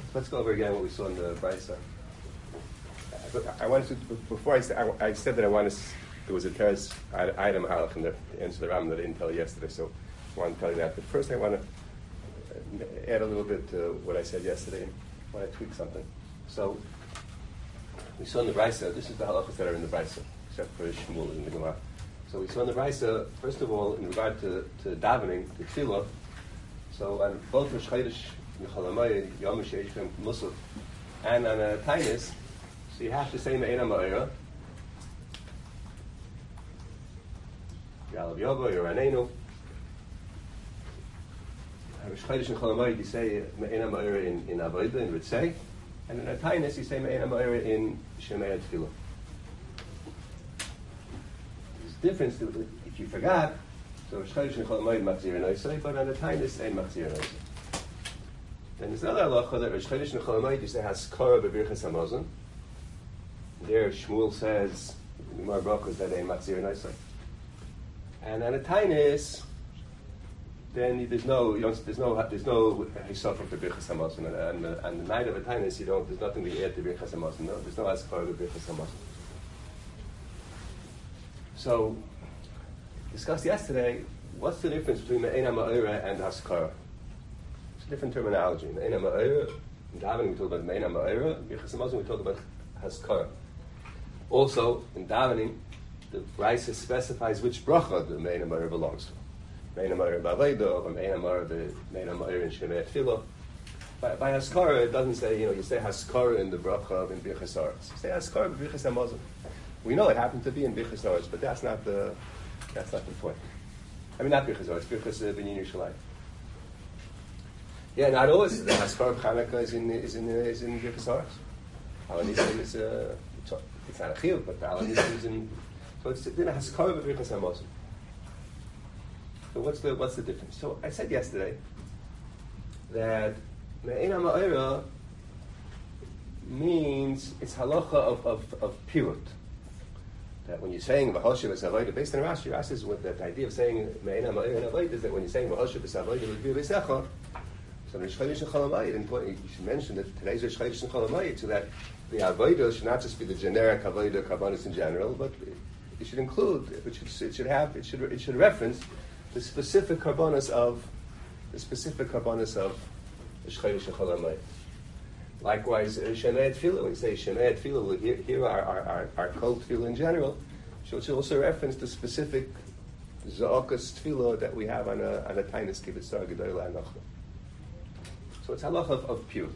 Let's go over again what we saw in the Brisa. I wanted to, before I said that there was a teres item halach in the answer to the Ram that I didn't tell you yesterday, so I want to tell you that. But first I want to add a little bit to what I said yesterday. I want to tweak something. So we saw in the Brisa, this is the halachas that are in the Brisa, except for Shmuel in the Gemara. So we saw in the Brisa, first of all, in regard to davening, to tefillah, so on both Rosh Chodesh, Cholamayid, Yom Sheishem, Musaf, and on a Tainus, so you have to say Me'ena Ma'ira, Yalav Yoba, Yoranenu. Rosh Chodesh and Cholamayid, you say Me'ena Ma'ira in Avodah, in Ritzei, and in a Tainus, you say Me'ena Ma'ira in Shemei Tefillah. There's a difference, if you forgot, so Rosh Chodesh and Cholamayid Machzir Noisei, but on a Tainus, ain't Machzir Noisei. Then there's another halacha that Rosh Chodesh and Cholamayid, you say Haskara B'Birchas HaMazon. There Shmuel says, Gemara Brachos, that ain't Machzir Noisei. And on a Tainus, then there's no Hisaf of the Birchas HaMazon. And the night of a Tainus, there's nothing to add to Birchas HaMazon. No, there's no Haskara B'Birchas HaMazon. So, discussed yesterday, what's the difference between Me'ena Ma'ira and Haskara? It's a different terminology. Me'ena Ma'ira, in davening we talk about Me'ena Ma'ira, in Birchas HaMazon we talk about Haskara. Also, in davening, the Brisa specifies which bracha the Me'ena Ma'ira belongs to. Me'ena Ma'ira B'Avodah, or Me'ena Ma'ira in Shemei Tefillah. By Haskara, it doesn't say, you say Haskara in the bracha in Birchas Haaretz. You say Haskara in Birchas HaMazon. We know it happened to be in Birchas Haaretz, but that's not the point. I mean, not Birchas Haaretz, Birchas Binyan Yerushalayim. Yeah, not always. The Haskara of Chanukah is in Birchas Haaretz. Alanism is it's not a chiyuv, but the Alanism is in. So it's in a Haskara of Birchas HaMazon. So what's the difference? So I said yesterday that Me'ena Ma'ira means it's halacha of pirut. That when you're saying V'hoshev V'savodah, based on Rashi is with that idea of saying Me'ena Ma'ira and Avodah is that when you're saying V'hoshev V'savodah V'gvir V'secha, so Rosh Chodesh and Cholamayid, you should mention that today's Rosh Chodesh and Cholamayid, so that the Avodah should not just be the generic Avodah Karbanos in general, but it should include, it should reference the specific Karbanos of Rosh Chodesh and Cholamayid. Likewise, Shemei Tefillah, when you say Shemei Tefillah, here our Kol Tefillah in general, should also reference the specific Za'akas Tefillah that we have on a Tainus Kibbutz Gedolah Anochah. So it's halacha of purut.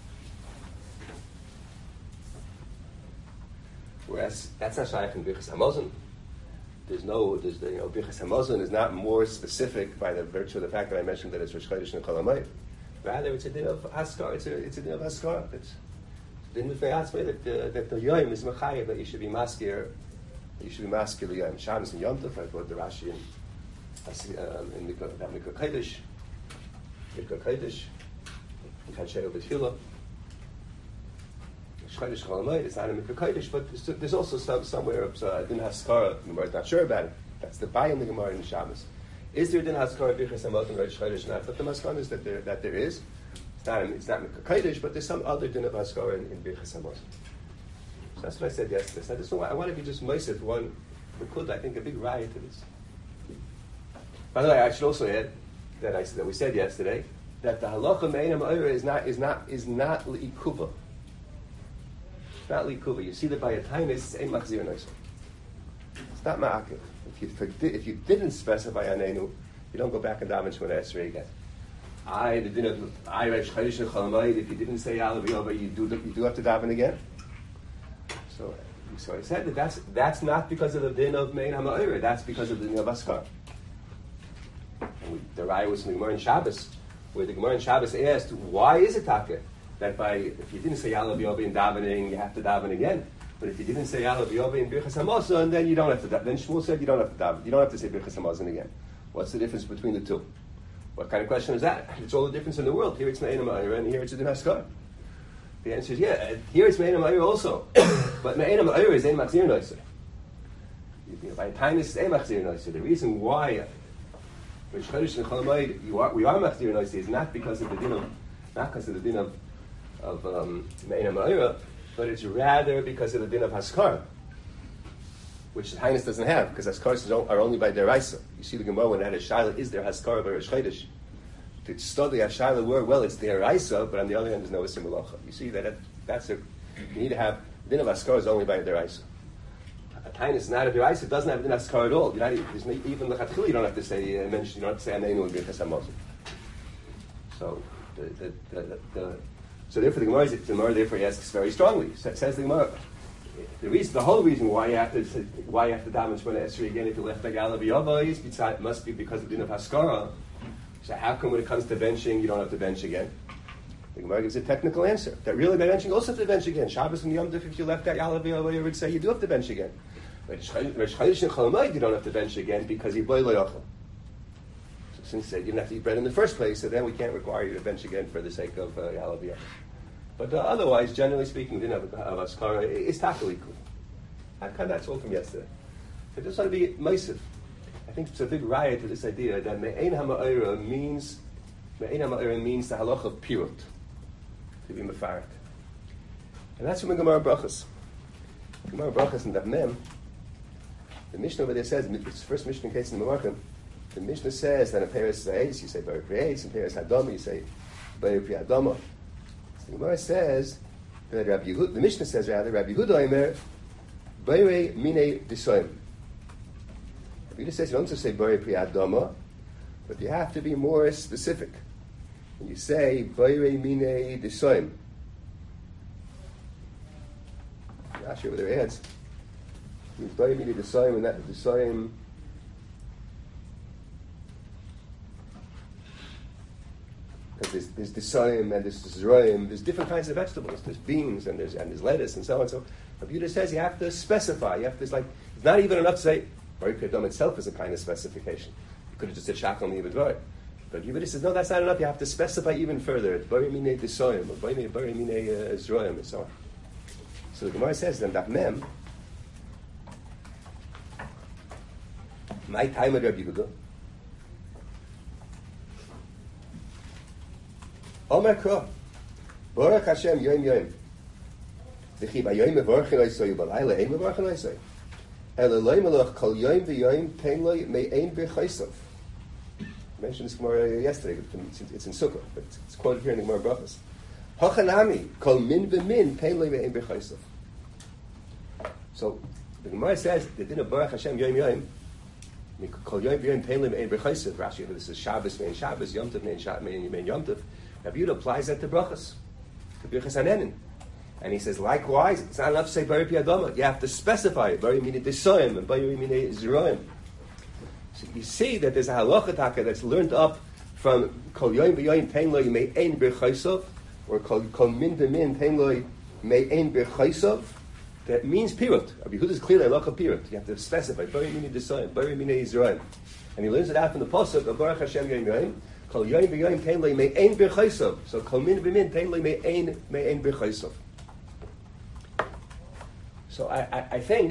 Whereas that's not shaykh in Birchas HaMazon. Birchas HaMazon is not more specific by the virtue of the fact that I mentioned that it's Rosh Chodesh and Cholamayid. Rather, it's a din of Haskara. It's a din of Haskara. It's a din of Feyatzmei that the Yom is Mechayev, that you should be maskir. You should be maskir the Yom. Shabbos and Yom Tov. I quote the Rashi in Mikra Kodesh. Mikra Kodesh. Kachei B'Tfilah. Chodesh Cholamayid. It's not a Mikra Kodesh, but there's also somewhere a din Haskara. The Gemara is not sure about it. That's the Bayim the Gemara in Shabbos. Is there din Haskara Birchas HaMazon Rosh Chodesh? Not, but the Maskana is that there is. It's not Mikra Kodesh, but there's some other din of Haskara in Birchas HaMazon. So that's what I said yesterday. So I want to be just moisef one. I think a big riot to this. By the way, I should also add that we said yesterday that the halacha me'ena ma'ira is not li'ikuva. It's not li'ikuva. You see that by a time it's ein machzir noisei. It's not ma'akiv. If you didn't specify anenu, you don't go back and daven Shemona Esrei again. If you didn't say Alav Yova, you do have to daven again. So I said that's not because of the din of Me'ena Ma'ira. That's because of the din of Haskara. The Raya was in the Gemara in Shabbos, where the Gemara in Shabbos asked, why is it taka that if you didn't say Alav Yova in davening, you have to daven again? But if you didn't say Alav Yova in Birchas HaMazon, then you don't have to daven. Then Shmuel said you don't have to daven. You don't have to say Birchas HaMazon again. What's the difference between the two? What kind of question is that? It's all the difference in the world. Here it's Me'ena Ma'ira, and here it's a din Haskara. The answer is, here it's Me'ena Ma'ira also. But Me'ena Ma'ira is Ein Machzir Noisei. By the time it's Ein Machzir Noisei. The reason why Rosh Chodesh and Cholamayid we are Machzir Noisei is not because of the din of Me'ena Ma'ira, but it's rather because of the din of Haskara, which the Highness doesn't have, because Haskaras are only by Deraisa. You see the Gemara when it had a Shaila, is there Haskara by Rosh Chodesh? To study a Shaila word, well, it's Deraisa, but on the other hand, there's no Isim Malacha. You see that's you need to have, the din of Haskara is only by Deraisa. A Highness is not a Deraisa, it doesn't have din Haskara at all. Even L'chatchila, you don't have to say, you don't have to say Aneinu and Birchas HaMazon. So, so therefore the Gemara therefore asks very strongly. Says the Gemara, the whole reason why you have to daven Shemona Esrei again if you left Begala B'Yavos must be because of the din of Haskara. So how come when it comes to benching you don't have to bench again? The Gemara gives a technical answer that really by benching also have to bench again. Shabbos and Yom Tov, if you left that Yalav B'Yavos, you would say you do have to bench again. But Rosh Chodesh and Chol Hamoed you don't have to bench again because you boy lo yachol. Since you didn't have to eat bread in the first place, so then we can't require you to bench again for the sake of Yalav B'Yavos. But otherwise, generally speaking, we didn't have Haskara. It's takali. That's all from yesterday. I just want to be massive. I think it's a big riot to this idea that Me'ein HaMa'ira means the halacha of pirut, to be mefaret. And that's from the Gemara Brachas. Gemara Brachas and Daf Mem, the Mishnah over there says, it's the first Mishnah case in the Memarkim, the Mishnah says that in Peres Zayis, you say Bari Pri Eis, in Peres Hadama, you say Bari Pri Hadama. The Gemara says that the Mishnah says rather, Rabbi Yehuda Omer, Bari Mine Disoim. Rabbi Yehuda says you don't just say Bari Pri Hadama, but you have to be more specific. When you say Bari Mine Disoim, I'm not sure what their adds. It means Bari Mine Disoim, and that Disoim. Because there's Disoim and there's Zroim, there's different kinds of vegetables. There's beans and there's lettuce and so on. So Rabbi Yehuda says you have to specify. You have to, it's not even enough to say Bari Pri Hadama itself is a kind of specification. You could have just said Shachal Ni B'Dvar. But Yehuda says no, that's not enough. You have to specify even further. It's Bari Mine Disoim or Bari Mine Zroim and so on. So the Gemara says then Daf Mem, my time at Rabbi Yehuda. Omer Kro, Baruch Hashem Yom Yom. V'chi b'yom mevorchen oisoi, u'balayla ein mevorchen oisoi. Ela loy melech kol yom v'yom tein loy me'ein b'chaysav. I mentioned this Gemara yesterday, it's in Sukkah, but it's quoted here in the Gemara Brachas. Hachanami, kol min v'min tein loy me'ein b'chaysav. So, the Gemara says, the din of Baruch Hashem Yom Yom, kol yom v'yom tein loy me'ein b'chaysav. Rashi, this is Shabbos, me'ein Shabbos, Yom Tov, me'ein Yom Tov. Rabbi Yehuda applies that to brachas, to Birchas Hanenin. And he says, likewise, it's not enough to say Bari Pri Hadama. You have to specify it. Bari Mine Disoim and Bari Mine Zroim. So you see that there's a halacha taka that's learned up from Kol Yom V'Yom Tein Lo Me'ein B'Chaysov, or Kol Min V'Min Tein Lo Me'ein B'Chaysov. That means pirut. Rabbi Yehuda is clearly a halacha pirut. You have to specify Bari Mine Disoim, Bari Mine Zroim. And he learns it out from the pasuk of Baruch Hashem Yom Yom. Kol yom v'yom tein lo me'ein b'chaysav. So kol min v'min tein lo me'ein b'chaysav. So I think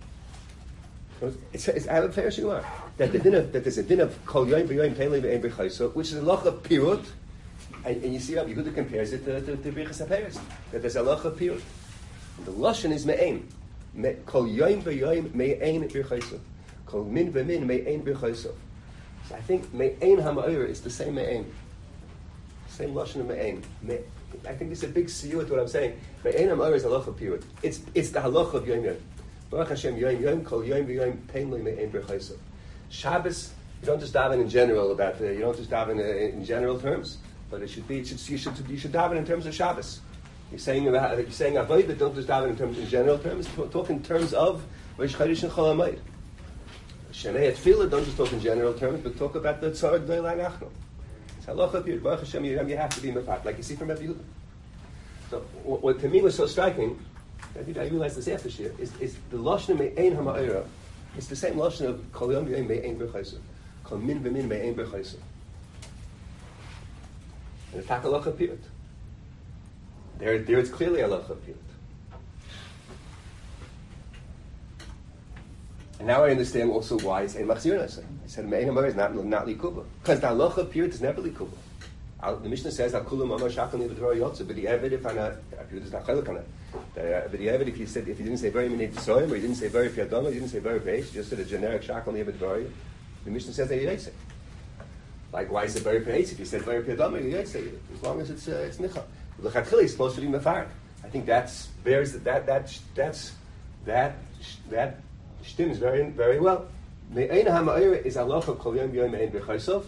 it's I have a fair shigmar that there's a din of kol yom v'yom tein lo me'ein b'chaysav, which is a loch of pirut, and you see how Yehuda compares it to Birchas HaPeres, that there's a loch of pirut. The lashon is me'ein. Kol yom v'yom me'ein b'chaysav. Kol min v'min me'ein b'chaysav. I think Me'ein HaMa'ira is the same Me'ein. Same Lashon of Me'ein. I think it's a big siyut to what I'm saying. Me'ein HaMa'ira is halacha period. It's the halacha of Yom Yom. Baruch Hashem Yom Yom, Kol Yom V'Yom, Tein Lo Me'ein B'Chaysav. Shabbos, you don't just daven in general about you don't just daven in general terms, but it should be, you should daven in terms of Shabbos. You're saying Avodah, don't just daven in general terms, talk in terms of Rosh Chodesh and Chol Hamoed. Shenei Tefillah, don't just talk in general terms, but talk about the Tzar Gdei L'Anachnu. It's halacha period. Baruch Hashem, you have to be mefat, like you see from Rabbi Yehuda. So, what to me was so striking, I realized this after Shir, is the lashon Me'ein HaMa'ira. It's the same lashon of Kol Yom V'Yom Me'ein B'Chaysav, Kol Min V'Min Me'ein B'Chaysav. And it's halacha period. There it's clearly halacha period. And now I understand also why it's Ein Machzir Nasei. I said Me'ein HaMa'ira is not Likuba. Because the halacha period is never Likuba. The Mishnah says, "Al kulam amar shachal nivadvar yotze." But the Eved, if he said, if he didn't say very many tzoyim, or he didn't say very piyadama, he didn't say very base, he just said a generic shachal nivadvar, the Mishnah says that he yotze. Like, why is it very piyadama? If he said very piyadama, he yotze. As long as it's nicha. The L'chadchila is supposed to be mefared. I think that stems very, very well. Me'ein ha'ma'ira is halacha kol yom yom ein b'chaysov.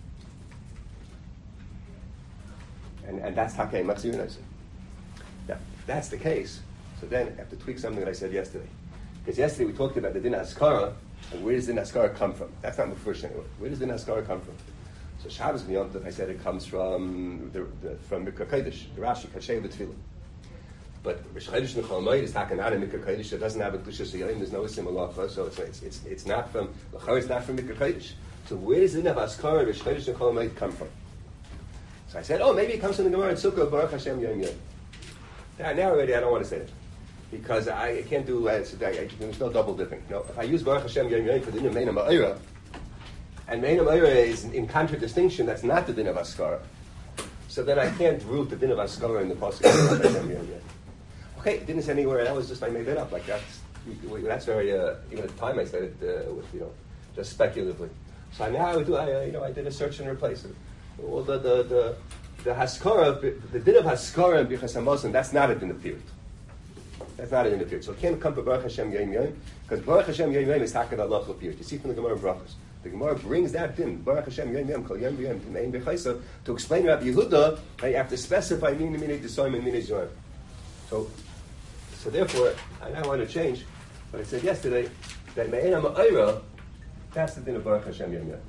And that's Hakei Machzir Noser. Now, if that's the case, so then I have to tweak something that I said yesterday. Because yesterday we talked about the Din Haskara, and where does Din Haskara come from? That's not the first anyway. Where does Din Haskara come from? So Shabbos B'Yom Tov, I said it comes from Mikra Kodesh, the Rashi, Kashay B'Tfilah. But Rosh Chodesh Nechal Moed is not a Mikra Kodesh. It doesn't have a Kedusha Siyayim. There's no Isim Halacha, so it's not from L'chor. It's not from Mikra Kodesh. So where does Din Haskara, Rosh Chodesh Nechal Moed come from? So I said, maybe it comes from the Gemara in Sukkah, Baruch Hashem Yom Yom. Now already I don't want to say it. Because I can't do, there's no double dipping. No, if I use Baruch Hashem Yom Yom for the Din of Meina Ma'ira, and Meina Ma'ira is in contradistinction, that's not the Din of Haskara. So then I can't root the Din of Haskara in the Pasuk of Baruch Hashem Yom Yom. Okay, it didn't say anywhere, that was just, I made that up. Like that's very, even at the time I said it with, just speculatively. So now I did a search and replace it. Well, the Haskara, the Din of Haskara and Bichas HaMosin, that's not a Din of Pirut. That's not a Din of Pirut. So it can't come from Baruch Hashem Yom Yom, because Baruch Hashem Yom Yom is Hakad Allah of Pirut. You see from the Gemara in Brachos. The Gemara brings that Din, Baruch Hashem Yom Yom, Kol Yom Yom, Me'ein B'chaisa, to explain Rabbi Yehuda, that you have to specify Minei Desoim and Minei Zorim. So therefore, I now want to change, but I said yesterday, that Me'ein HaMa'ira, that's the Din of Baruch Hashem Yom Yom.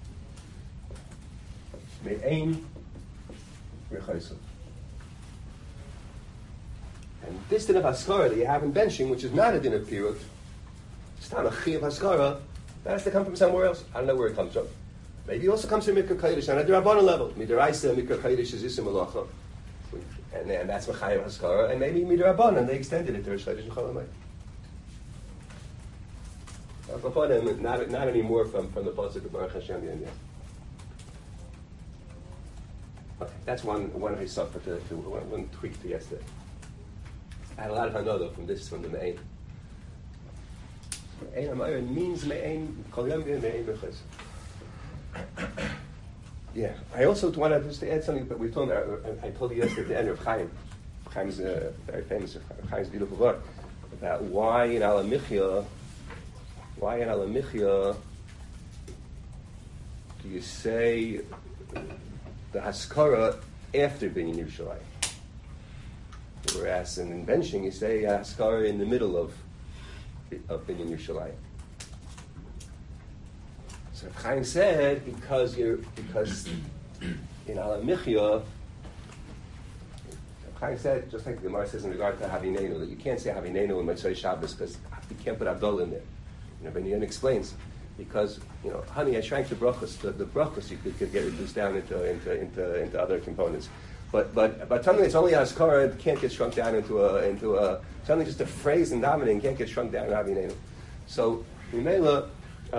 Me'ein Rechaisa. And this Din of Haskara that you have in benching, which is not a Din of Pirut, it's not a Chi of Haskara, that has to come from somewhere else. I don't know where it comes from. Maybe it also comes from Mikra Kodesh on a D'Rabbanan level. Midaraisa, Mikra Kodesh is Isim Malacha. And that's Mechayim Haskara. And maybe Midarabanan, they extended it to Rosh Chodesh and Chol HaMoed. Not anymore from the Pasuk of Baruch Hashem Yom Yom. Okay, that's one I suffered one tweak to yesterday. I had a lot of hanodah from the Me'ein. Me'ein HaMa'ir means Me'ein, Kol Yom Yom Me'ein B'chais. Yeah, I also wanted just to add something, but I told you yesterday at the end of Chaim. Chaim's very famous, Chaim's beautiful book, about why in Alamichya do you say the Haskara after Binyan Yerushalayim? Whereas in benching you say Haskara in the middle of Binyan Yerushalayim. So Chaim said because in Alamichya, Chaim said, just like the Gemara says in regard to Havinenu, that you can't say Havinenu in Motzei Shabbos because you can't put Abdullah in there. Ben Yen explains, because honey, I shrank the brachos. The brachos you could get reduced down into other components, but suddenly it's only Haskara, it can't get shrunk down into suddenly just a phrase in davening can't get shrunk down in Havinenu. So Mimela.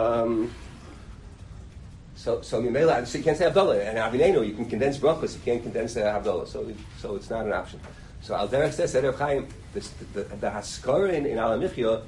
So you can't say Havdalah, and Avinenu you can condense brachos, you can't condense Havdalah, so it's not an option. So Al Derech says, Eder Chaim, the Haskara in Alamichya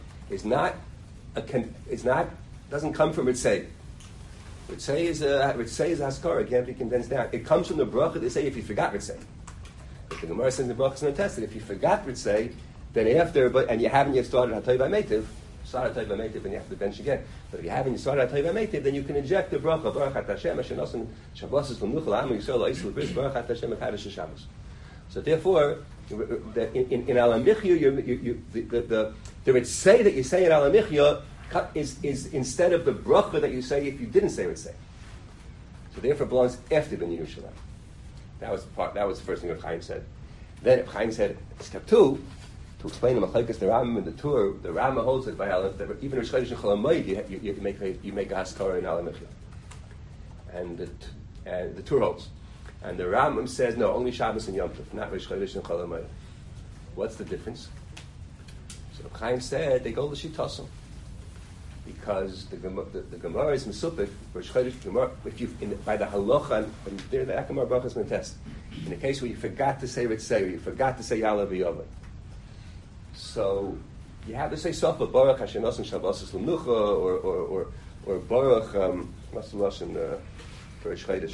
doesn't come from Ritzei. Ritzei is Haskara, it can't be condensed down. It comes from the bracha. They say if you forgot Ritzei. The Gemara says in the brachas and tested, if you forgot Ritzei, then after, and you haven't yet started Hatay V'Meitiv, start Hatay V'Meitiv and you have to bench again. But if you haven't started Hatay V'Meitiv, then you can inject the bracha, Baruch At Hashem, Asher Nosen Shabbos V'Nuchel Am Yisrael Ha'Yisrael Bris, Baruch At Hashem Ekadosh Shabbos. So therefore, in Alamichya, the Ritzei that you say in Alamichya is instead of the bracha that you say if you didn't say Ritzei. So therefore, it belongs after Ben Yerushalayim. That was the first thing that Chaim said. Then Chaim said, step 2, to explain the Machlekes, the Rambam and the Tur, the Rambam holds it by Aleph, that even Rosh Chodesh and Chol HaMoed, you make a Haskara in Alamichya. And the Tur holds. And the Rambam says, no, only Shabbos and Yom Tov, not Rosh Chodesh and Chol HaMoed. What's the difference? So Chaim said, they go to Shitasim. because the Gemara is Mesupik, if you by the halacha, and there the Gemara Baruch has been test. In the case where you forgot to say Ritzei, or you forgot to say Yalav Yavai, so you have to say Sofa Baruch Hashem Nosan Shabbos L'Menucha, or Baruch what's the Lashon for Rosh Chodesh?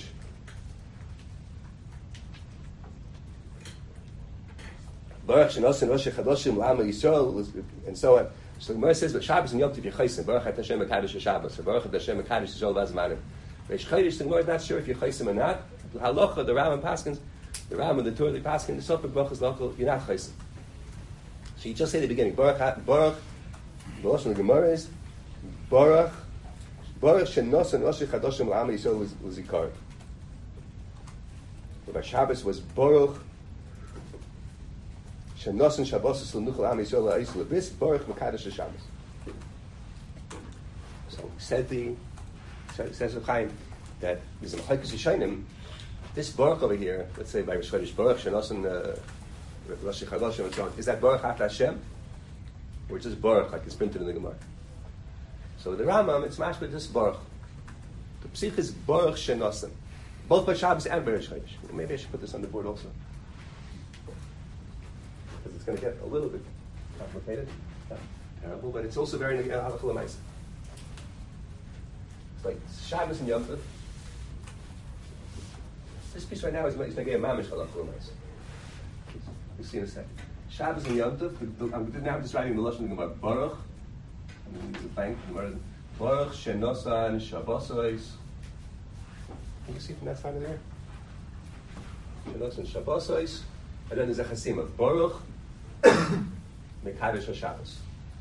Baruch Shenosan Rosh Chadoshim L'Ama Yisrael, and so on. So the Gemara says, but Shabbos and Yom Tov Yechaysim, Baruch At Hashem Mekadosh Shabbos, or Baruch At Hashem Mekadosh Yisrael Vazmanim. Rosh Chodesh, the Gemara is not sure if Yechaysim or not. The Halacha, the Rambam Paskins, the Rambam, the Torah, the Paskin, the Sopik Baruch Local, you're not Chaysim. So you just say at the beginning, Baruch, the Lashon of the Gemara is, Baruch Shenosan Rosh Chadoshim L'Ama Yisrael L'Zikar. But Shabbos was Baruch Shenosan Shabbos L'Nuchel L'Ama Yisrael L'Ayis L'Bis Baruch Mekadosh Shabbos. So says Reb Chaim that there's a Mechaikas Yishayim. This Baruch over here, let's say by Rosh Chodesh, Baruch Shenosan Rosh Chadoshim and so on, is that Baruch At Hashem, or just Baruch like it's printed in the Gemara? So the Rambam, it's mashma this Baruch. The Psich is Baruch Shenosan, both by Shabbos and by Rosh Chodesh. Maybe I should put this on the board also, because it's going to get a little bit complicated, not terrible, but it's also very halachah l'maisa. It's like Shabbos and Yom Tov. This piece right now is making a mamish halachah l'maisa. We'll see in a second. Shabbos and Yom Tov. I'm now just writing the lashon of the Gemara. Baruch. I'm going to use a bank. Baruch Shenosan Shabbosos. Can you see from that side of there? Shenosan Shabbosos. And then there's a chasima. Baruch Mekadosh Shabbos.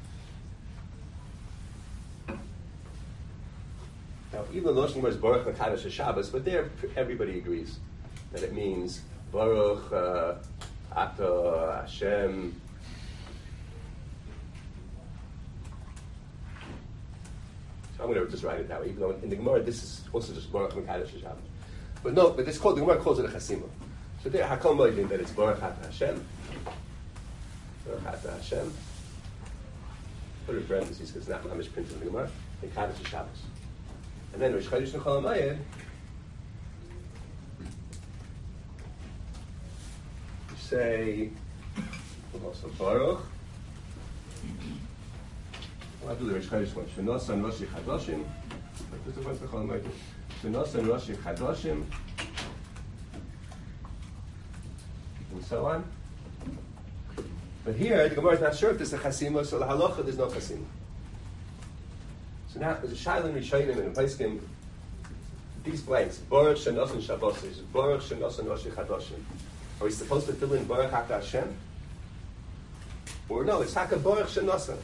Now, even the lashon is Baruch Mekadosh Shabbos, but there everybody agrees that it means Baruch Ata Hashem. So I'm going to just write it that way, even though in the Gemara this is also just Baruch Mekadosh Shabbos. But no, but it's called, the Gemara calls it a chasima. So there, Hakol Moedim, that it's Baruch Ata Hashem. Baruch Ata Hashem. Put it in parentheses because it's not mamish printed in the Gemara. Mekadosh Shabbos. And then Rosh Chodesh Nechol HaMoed, you say also Baruch. I'll do the Rosh Chodesh one. Shenosan Rosh Chadoshim. Shenosan Rosh Chadoshim. And so on. But here, the Gemara is not sure if there's a chasima, so the halacha, there's no chasima. So now, there's a Shaila in Rishonim and in Paiskim, these blanks, Baruch Shenosan Shabbosos, Baruch Shenosan Rosh Chadoshim. Are we supposed to fill in Baruch Ata Hashem? Or no, it's Haka Baruch Shenosan.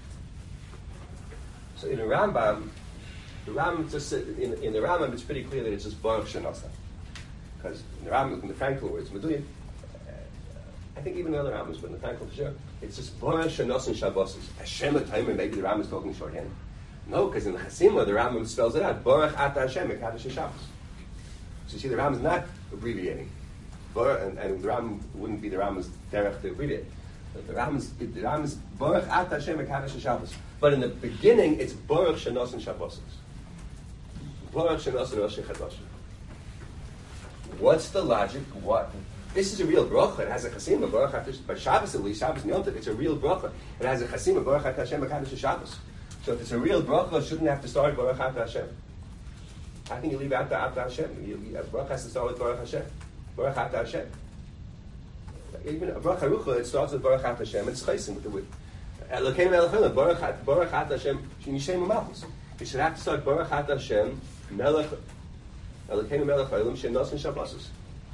So in the Rambam, just in the Rambam, it's pretty clear that it's just Baruch Shenosan. Because in the Rambam, in the Frankel words, Meduyin, I think even the other Rambams, but in the Frankel for sure, it's just Baruch Shenosan Shabbosos. Hashem at time, maybe the Rambam is talking shorthand. No, because in the Chasima, the Rambam spells it out. Baruch Ata Hashem Mekadosh Shabbos. So you see, the Rambam is not abbreviating. And the Rambam wouldn't be the Rambam's derech to abbreviate. But the Rambam's Baruch Ata Hashem Mekadosh Shabbos. But in the beginning, it's Baruch Shenosan Shabbosos. Baruch Shenosan Rosh Chadoshim. What's the logic? What? This is a real bracha. It has a chasima. Baruch Ata Hashem. By Shabbos at least, Shabbos and Yom Tov, it's a real bracha. It has a chasima. Baruch Ata Hashem Mekadosh Shabbos. So if it's a real bracha, it shouldn't have to start Baruch Ata Hashem. How can you leave out the Ata Hashem? Baruch has to start with Baruch Hashem. Baruch Ata Hashem. Even a bracha rucha, it starts with Baruch Ata Hashem. It's chaysim with Elokeinu Melech Haolam. Baruch Ata Hashem. Shem Malchus. You should have to start Baruch Ata Hashem. Melech Elokeinu Melech Haolam. Shenosan Shabbosos.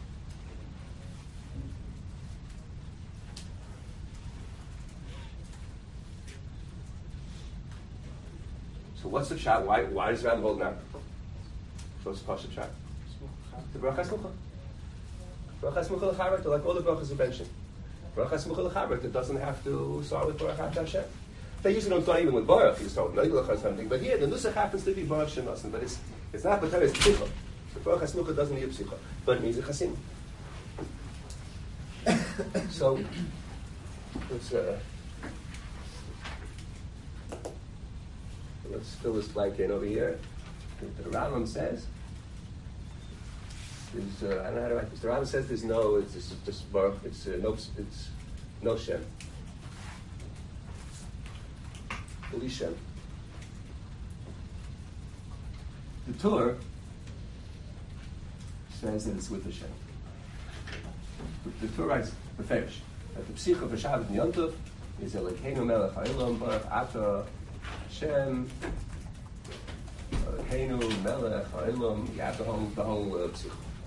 So what's the shot? Why does Rambam hold now? What's the pasuk shot? The bracha smucha. Bracha smucha l'charak, like all the brachas you mentioned. Bracha smucha l'charak, it doesn't have to start with Baruch Ata Hashem. They usually don't start even with Baruch. You start with Neilach or something. But here the nusach happens to be Baruch Shenosan, but it's not because it's psicha. The bracha smucha doesn't need psicha, but it means a chasim. So it's let's fill this blank in over here. The Rambam says, I don't know how to write this. The Rambam says there's no, it's just Baruch, it's no Shem. Beli Shem. The Torah says that it's with the Shem. The Torah writes Beferish that the Psicha for Shabbat and Yom Tov is Elokeinu Melech Ha'ilam Baruch Ata Hashem Elokeinu Melech Ha'ilam. You have the whole Psicha.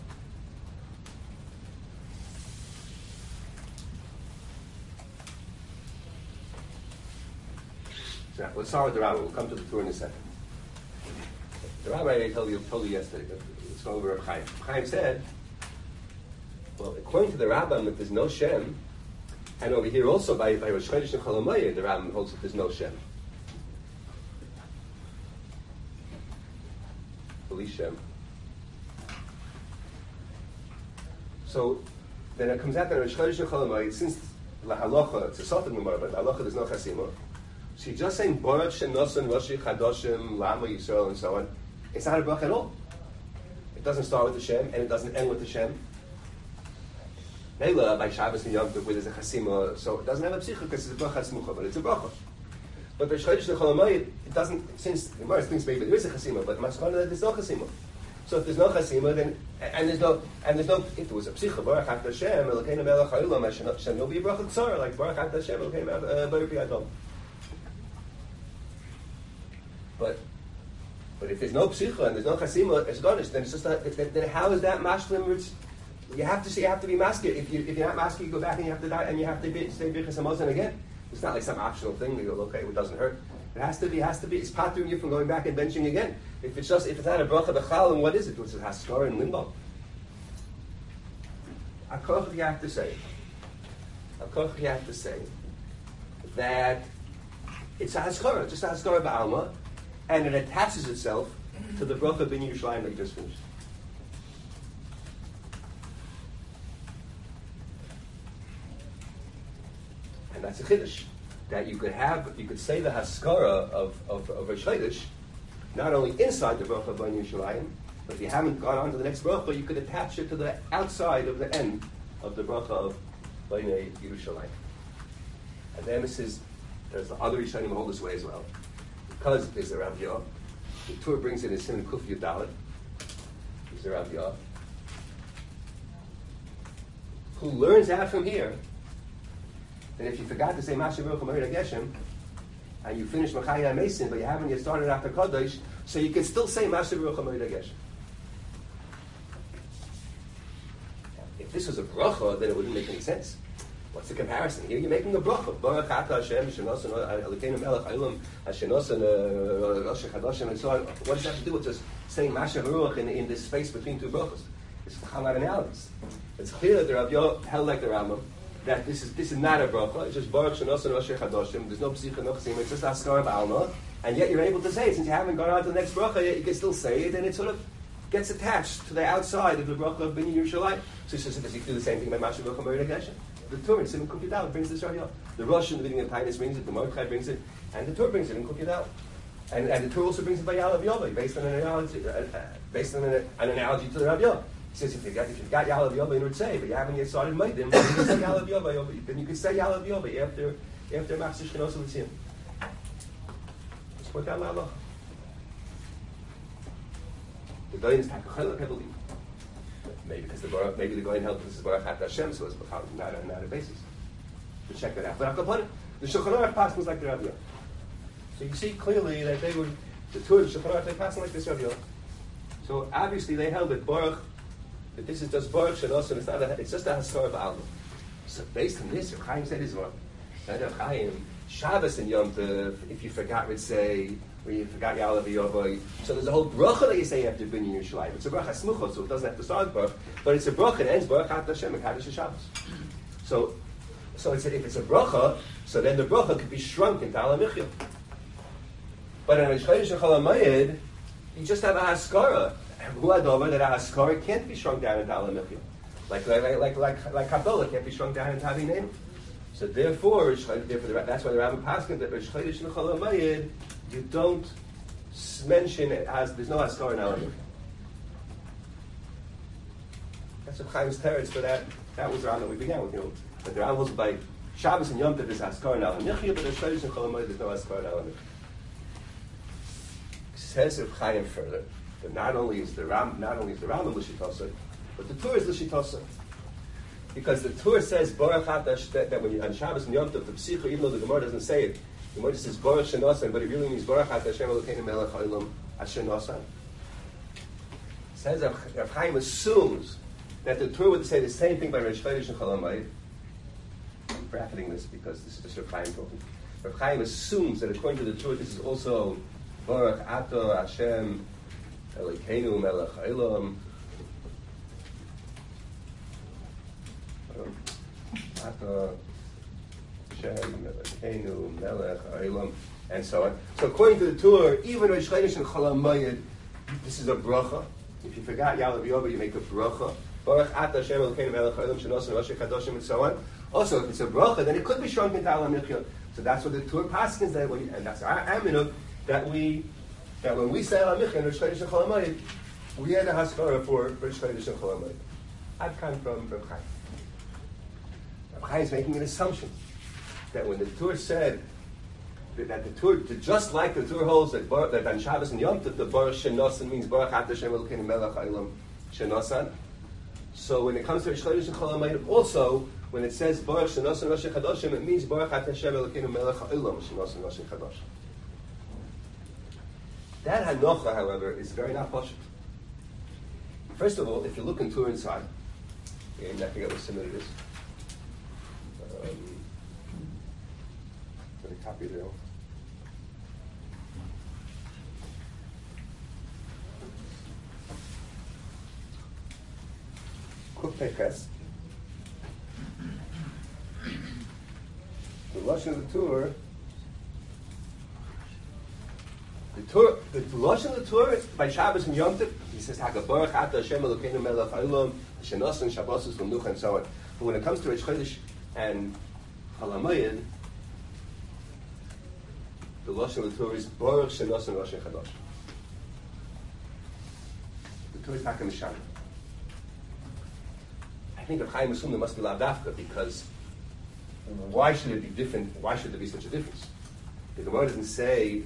So let's start with the Rambam. We'll come to the Torah in a second. The Rabbi I told you yesterday. Let's go over Reb Chaim. Chaim said, well, according to the Rambam, if there's no Shem, and over here also by Rosh Chodesh and Chol HaMoed, the Rambam holds that there's no Shem. Beli Shem. So then it comes out that Rosh Chodesh and Chol HaMoed, since La Halacha, it's a Sotah Gemara, but La Halacha there's no Chasima. So you're just saying Baruch Shenosan Roshi Chadoshim Lama Yisrael and so on. It's not a bracha at all. It doesn't start with the Shem and it doesn't end with the Shem. Neila by Shabbos and Yom Tov where there's a Chasima, so it doesn't have a psicha because it's a bracha smucha, but it's a bracha. But by Chodesh and Chol HaMoed, it doesn't. Since the Gemara thinks maybe there is a Chasima, but Maskana there's no Chasima. So if there's no Chasima, then and there's no if there was a psicha Baruch Ata Hashem Elokeinu Melech Ha'ilam Hashem, there'll be a bracha tzara like Baruch Ata Hashem Elokeinu Baruch Yadom. But if there's no psicha and there's no chasima, it's garnished. Then it's just not. Then how is that mashlim? You have to be masked. If you're not masked, you go back and you have to die and you have to stay birchas hamazon again. It's not like some optional thing. You go, okay, it doesn't hurt. It has to be. It's patering you from going back and benching again. If it's not a bracha b'chal, then what is it? It's a haskara and limbo. Akoch, you have to say that it's a haskara, just a haskara ba'alma. And it attaches itself to the bracha bin Yerushalayim that you just finished. And that's a chiddush that you could say the haskara of Rosh Chodesh not only inside the bracha bin Yerushalayim, but if you haven't gone on to the next bracha, you could attach it to the outside of the end of the bracha of bin Yerushalayim. And then there's the other Rishonim who hold this way as well. Because there's a Rav Yah, the Torah brings in his Siman Kuf Yudalet. There's a Rav Yah who learns out from here that if you forgot to say Masha Baruch HaMoed HaGeshem and you finish Machaya HaMesim, but you haven't yet started after Kodesh, so you can still say Masha Baruch HaMoed HaGeshem. If this was a bracha, then it wouldn't make any sense. What's the comparison? Here you're making a bracha. Baruch Ata Hashem, Shenosan, Elokeinu Melech Ha'ilam, Shenosan, Rosh Chadashim, and so on. What does that have to do with just saying Masha Baruch in this space between two brachas? It's Chalat analogies. It's clear that the Rav Yah held like the Rambam that this is not a bracha. It's just Baruch Shenosan, Rosh Chadashim. There's no psicha, no chasima. It's just Askar Ba'alma. And yet you're able to say it. Since you haven't gone on to the next bracha yet, you can still say it, and it sort of gets attached to the outside of the bracha of Bnei Yerushalayim. So it's just as you do the same thing by Masha Baruch HaMoed HaGeshem. The Torah in Siman Kuf Yudalet brings this right here. The Rosh in the beginning of Tainus brings it, the Mordechai brings it, and the Torah brings it in Kuf Yudalet. And the Torah also brings it by Yalav Yovah, based on an analogy to the Rav Yah. He says if you've got Yalav Yovah in Ritzei, but you haven't yet started Maidim, then you can say Yalav Yovah. Then you can say Yalav Yovah after Machzor Shechinosa L'Tziyim. Let's put down Allah. The Dayan is Takachel, I believe. Maybe because maybe the Goyen held this is Baruch Ata Hashem, so it's not a basis. We'll check that out. But the Shulchan Aruch passed was like the Rav Yah. So you see clearly that the Torah of the Shulchan Aruch, they passed like this Rav Yah. So obviously they held that that this is just Baruch Shenosan, it's just a Haskara Ba'alma. So based on this, Reb Chaim said is what? Reb Chaim, Shabbos and Yom Tov, if you forgot Ritzei, or you forgot Yalav Yovah. So there's a whole bracha that you say after Bnei Yerushalayim. It's a bracha smucha, so it doesn't have to start Baruch, but it's a bracha and ends Baruch Ata Hashem and Kaddish Shabbos. So if it's a bracha, so then the bracha could be shrunk into Ala Michya. But in Rosh Chodesh and Chol HaMoed, you just have a haskara. Hu adover that a haskara can't be shrunk down into Ala Michya. Like Kabbalah can't be shrunk down into Havinenu. So therefore, that's why the Rambam Paskin that Rosh Chodesh and Chol HaMoed, you don't mention it as there's no Haskara now. That's what Chaim's teretz for that. That was the round that we began with. But the round was by Shabbos and Yom Tov there's Haskara now. And Nichya, but there's Shlosh and Chol Hamoed there's no Haskara now. Says Reb Chaim further that not only is the Rambam l'shitasa, but the Torah is l'shitasa. Because the Torah says Baruch Hatash that when you on Shabbos and Yom Tov the Psicha, even though the Gemara doesn't say it, the Gemara just says Baruch Shenosan, but it really means Baruch Hatash Elokeinu Melech Haolam Asher Nosan. Says Reb Chaim assumes that the Torah would say the same thing by Rosh Chodesh and Chol Hamoed. I'm bracketing this because this is just Reb Chaim talking. Reb Chaim assumes that according to the Torah this is also Baruch Ato Hashem Elokeinu Melech Haolam Ato Hashem Elokeinu Melech Haolam and so on. So according to the Torah, even Rosh Chodesh and Chol Hamoed, this is a bracha. If you forgot Yalav Yoba, you make a bracha. Baruch Ato Hashem Elokeinu Melech Haolam Shenosan Rosh Chadoshim and so on. Also, if it's a bracha, then it could be shrunk into Alam Nichya. So that's what the Torah paskins that way, and that's our aminuk that when we say Alam Nichya and Rosh Chodesh and Chol Hamoed, we had a haskara for Rosh Chodesh and Chol Hamoed. I'd come from Reb Chaim. Reb Chaim is making an assumption that when the Torah said that the Torah, just like the Torah holds that on Shabbos and Yom Tov the Baruch Shenosan means Baruch Ato Hashem Elokeinu Melech Haolam Shenosan. So when it comes to Rosh Chodesh and Chol Hamoed, also when it says Baruch Shenosan Rosh Chadoshim, it means Baruch Ato Hashem Elokeinu Melech Haolam Shenosan Rosh Chadoshim. That hanocha, however, is very not pashut. First of all, if you look in Torah inside, and I forget what similar it is. Let me copy it there. Kuf Peches. The Lashon of the Torah. The Lashon of the Torah by Shabbos and Yom Tov, he says Hakabaruch Ato Hashem Elokeinu Melech Haolam Shenosan Shabbosos V'Menucha and so on. But when it comes to Rosh Chodesh and Chol Hamoed, the Lashon of the Torah is Baruch Shenosan Rosh Chadosh. The Torah is Hakamishana. I think Reb Chaim assumed there must be Lav Dafka because why should it be different? Why should there be such a difference? The Gemara doesn't say.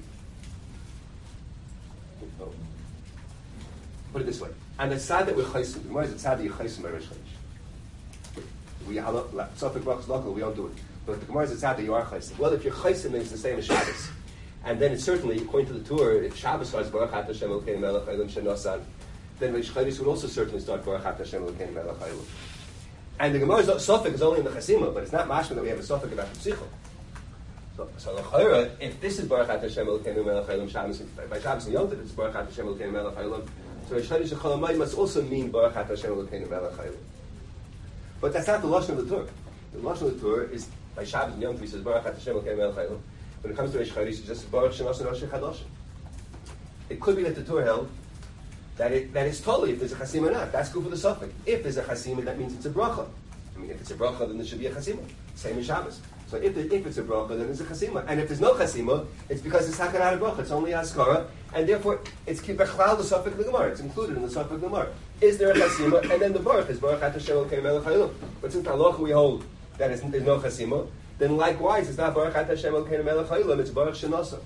Put it this way: and the sad that we're chaysim. The Gemara is the sad that you're chaysim by Rosh Chodesh. We Sofik Brachos local. We don't do it. But the Gemara is the sad that you are chaysim. Well, if you're chaysim, then it's the same as Shabbos. And then it's certainly, according to the Torah, if Shabbos starts Baruch Ato Hashem Elokeinu Melech Haolam Shenosan, then Rosh Chodesh would also certainly start Baruch Ato Hashem Elokeinu Melech Haolam. And the Gemara's Sofik is only in the Chasima, but it's not mashma that we have a Sofik about the Psicha. So l'chayra, if this is Baruch Ato Hashem Elokeinu Melech Haolam Shabbos, by Shabbos and Yom Tov it's Baruch Ato Hashem Elokeinu Melech Haolam, so Rosh Chodesh and Chol Hamoed must also mean Baruch Ato Hashem Elokeinu Melech Haolam. But that's not the Lashon of the Torah. The Lashon of the Torah is by Shabbos and Yom Tov he says Baruch Ato Hashem Elokeinu Melech Haolam. When it comes to Rosh Chodesh, it's just Baruch Shenosan Rosh Chadoshim. It could be that the Torah held that it's totally if there's a chasim or not. That's good for the Sofik. If there's a chasim, that means it's a bracha. I mean, if it's a bracha, then there should be a chasima. Same in Shabbos. So if it's a bracha, then there's a chasima. And if there's no chasima, it's because it's not a bracha. It's only a haskara, and therefore it's kibachlal the Sofik of the Gemara. It's included in the Sofik of the Gemara. Is there a chasima? And then the baruch is Baruch Ato Hashem Elokeinu Melech Haolam. But since halacha we hold that there's no chasima, then likewise it's not Baruch Ato Hashem Elokeinu Melech Haolam. It's Baruch Shenosan.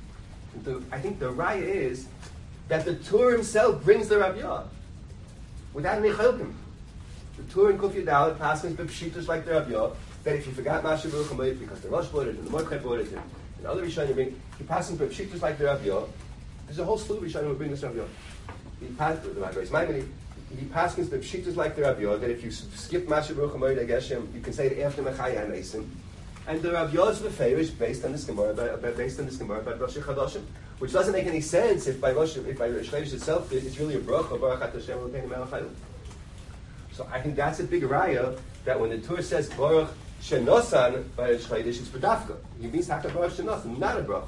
I think the raya is that the Torah himself brings the Rav Yah without any chelkim. The Torah in Kuf Yudaled passes b'pshitos like the Rav Yah that if you forgot Masha Baruch Hamoed because the Rosh brought it and the Mordechai brought it and other Rishonim bring, he passes b'pshitos like the Rav Yah. There's a whole slew of Rishonim who bring this Rav Yah. He passes b'pshitos like the Rav Yah that if you skip Masha Baruch Hamoed Geshem, you can say it after Mechaya and Eisim. And the Rav Yah's Veferish based on this Gemara about Rosh Chadoshim, which doesn't make any sense if by Rosh Chodesh itself it's really a bracha Baruch Ato Hashem Elokeinu Melech Haolam. So I think that's a big raya that when the Torah says Baruch Shenosan by Rosh Chodesh, it's b'dafka. He means Taka Baruch Shenosan, not a bracha.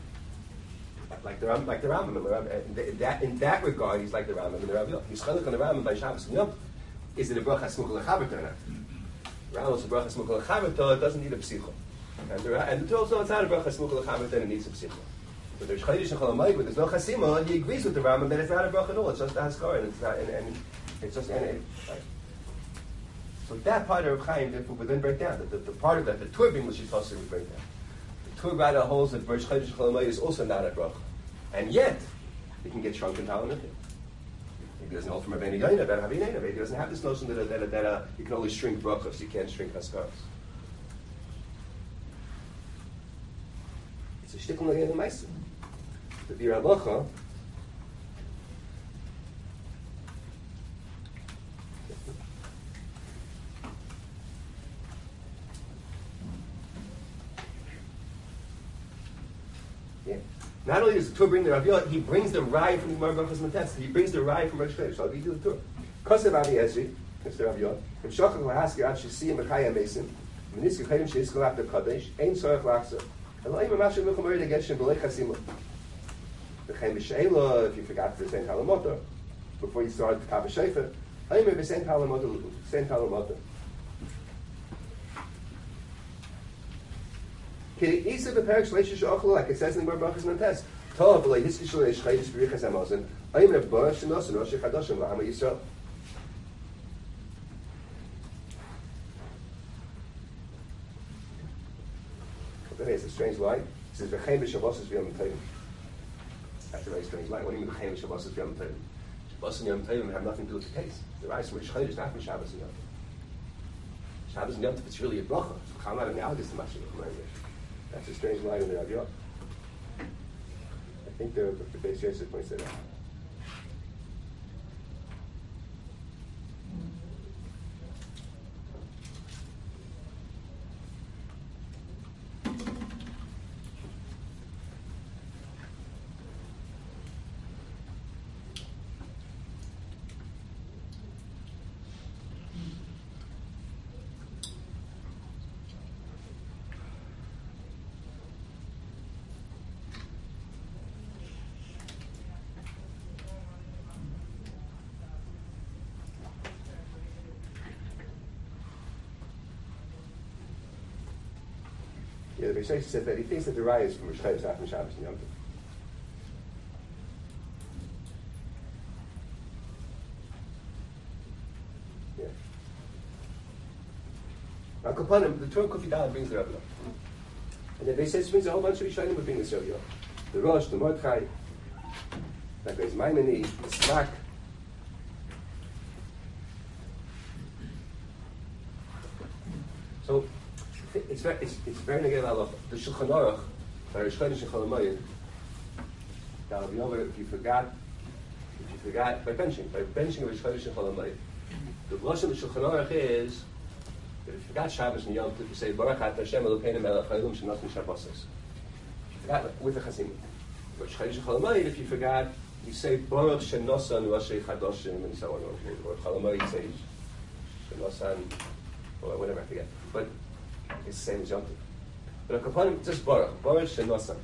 Like the Rambam. In that regard, he's like the Rambam and the Rav Yah. He's chaluk on the Rambam by Shabbos and Yom Tov. Is it a bracha smuchah lechaberta or not? Rambam is a bracha smuchah lechaberta. It doesn't need a psicha. And the Torah also it's not a bracha smuchah lechaberta. It needs a psicha. But there's Chaydish and Cholamayit, but there's no Chasima. He agrees with the Rambam that it's not a bracha at all. It's just the Haskara, and it's not, and it's just right. So that part of Chaim therefore would then break down. The part of that, the Tur being L'Shitosir would break down. The Tur Rada holds that Bersh Chaydish and Cholamayit is also not a bracha, and yet it can get shrunk in Talmud. He doesn't hold from Rabbeinu Yoina about Havina. He doesn't have this notion that you can only shrink brachas, you can't shrink Haskaras. It's a shtickle again in Meister. The Bir Halacha. Yeah. Not only does the Tur bring the Rav Yod, he brings the Rai from the Gemara Brachas Mates. He brings the Rai from Rosh Chodesh. So I'll give you the Tur. Kosev Avi Ezri, Mr. Rav Yod, and Shachach Lahaski Ad Shisi and Mechaya Mason, Meniska Chayim Sheiskel after Kadesh, Ein Sorach Lachsa. And Laim Mashem Milchamari to get Shem Belech Hasima. The Chaim B'Sheila, if you forgot to say Halamoto, before you started the Kav Shefer, Laim B'Sein Halamoto. Like it says in the Brachas Nantes, Tov v'lei hiskish l'eish chayis b'richas hamazon, ayim nebara shenosan rosh chadashim l'hama Yisrael. It's a strange line. It says v'chein b'shavosas v'yom tayim. That's a very strange line. What do you mean v'chein b'shavosas v'yom tayim? Shabbos and Yom Tov have nothing to do with the case. The rise from Rosh Chodesh, not from Shabbos and Yom Tov. Shabbos and Yom Tov, it's really a bracha. It's not analogous to Mashiach. That's a strange line in the Rav Yod. I think the Beis Yosef points that out. Yeah, the Beis Yosef said that he thinks that the Raya is from Rosh Chodesh, not from Shabbos and Yom Tov. Yeah. Now, Kapanim, the Torah Kufi Dal brings the Rav Yod. And the Beis Yosef brings a whole bunch of Rishonim who bring this Rav Yod. The Rosh, the Mordechai, that goes Maimoni, the Smak. So, it's very negative halacha. The Shulchan Aruch, by Rosh Chodesh and Cholamayit, that'll be over if you forgot by benching Rosh Chodesh and Cholamayit. The lashon of the Shulchan Aruch is that if you forgot Shabbos and Yom Tov, you say Baruch Atah Hashem Elokeinu Melech Haolam Shenatan Shabbos. If you forgot with the Chasimah. Rosh Chodesh and Cholamayit, if you forgot, you say Baruch Shenosan Roshei Chadoshim and so on. Or Cholamayit you say Shenosan or whatever, I forget. But it's the same as Yom Tov. But a Kapanim, just Baruch Shenosan.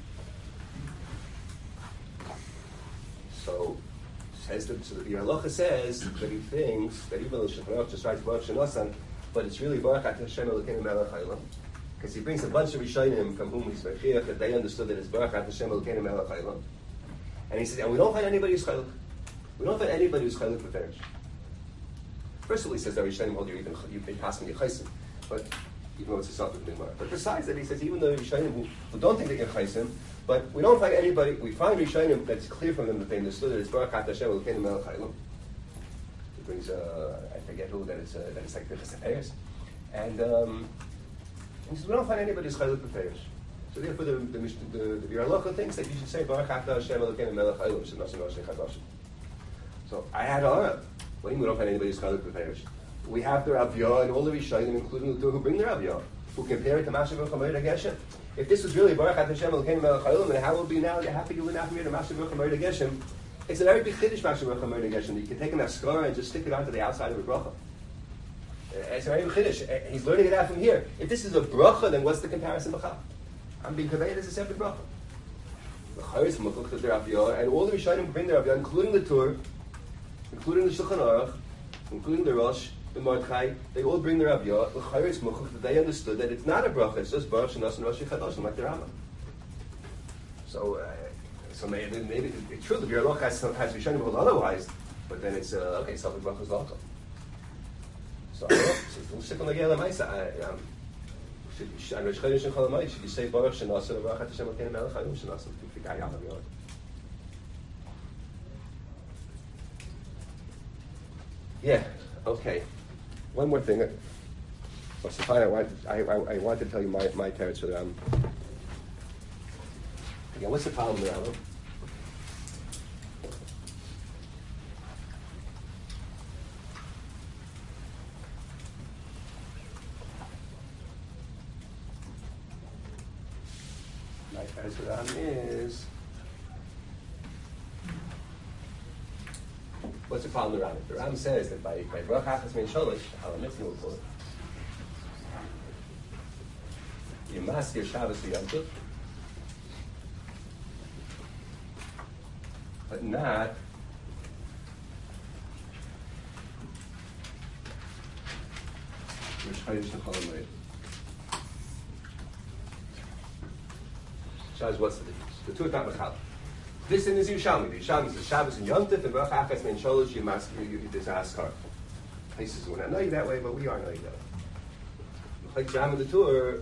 So the Halacha says that he thinks that even though Shulchan Aruch just writes Baruch Shenosan, but it's really Baruch Atah Hashem Elokeinu Melech Haolam, because he brings a bunch of Rishonim from whom he's Mechiach that they understood that it's Baruch Atah Hashem Elokeinu Melech Haolam, and he says, and we don't find anybody who's Chaylik. We don't find anybody who's Chaylik with Perish. First of all, he says that Rishonim hold you pass me your Chaysim, but even though it's a self-evident Gemara. But besides that, he says even though Rishonim who don't think they get Chaysim, but we don't find anybody. We find Rishonim that's clear from them that they understood that it's Baruch Atah Hashem Elokeinu Melech Haolam. He brings I forget who that it's like Birchas Hafeiros, and he says we don't find anybody who's Chaylik with Perish. So therefore, the Bir Halacha thinks that you should say Baruch Atah Hashem Elokeinu Melech Haolam Shenosan Roshei Chadoshim. So I had What do you mean we don't find anybody who's Chaylik with Perish? We have the Rav Yod and all the Rishonim, including the two who bring the Rav Yod, who compare it to Mashiach V'Chamoed Geshem. If this was really Baruch Atah Hashem Elokeinu Melech Haolam, then how would be now? How could you win out from here to Mashiach V'Chamoed Geshem? It's a very big chiddush Mashiach V'Chamoed Geshem. You can take an askara and just stick it onto the outside of a bracha. It's a very big chiddush. He's learning it out from here. If this is a bracha, then what's the comparison b'chal? I'm being conveyed as a separate bracha. The Chayyis Mukuk to the Rav Yod, and all the Rishonim bring the Rav Yod, including the Tur, including the Shulchan Aruch, including the Rosh, the Mordechai, they all bring the Rav Yod, the Chayyis Mukuk, that they understood that it's not a bracha, it's just Baruch Shenosan Roshei Chadoshim, like the Rambam. So maybe it's true that your loch has Rishonim hold otherwise, but then it's okay. Something brachas local. So we'll stick on the Gela Maisa. Should you say Baruch Shenasa Baruch Hashem Elokeinu Melech Haolam Shenasa V'Fikei Yalav Yod? Yeah. Okay. One more thing. What's the fine? I wanted to tell you my teretz for the again. What's the problem with Rambam? My teretz for the is. What's the problem with Rambam? The Rambam says that by Baruch Hachas Mein Sholish, Al Mitzvah Ukol, you mask your Shabbos Yom Tov, but not your Chodesh Chol Hamoed. Shaz, what's the difference? The two are not mechal. This in is Yerushalmi. The Yerushalmi says Shabbos and Yom Tov and Baruch Hachas Mein Sholish. You mask there's a haskar. Places we're not knowing that way, but we are knowing that way. Like Jam and the Torah.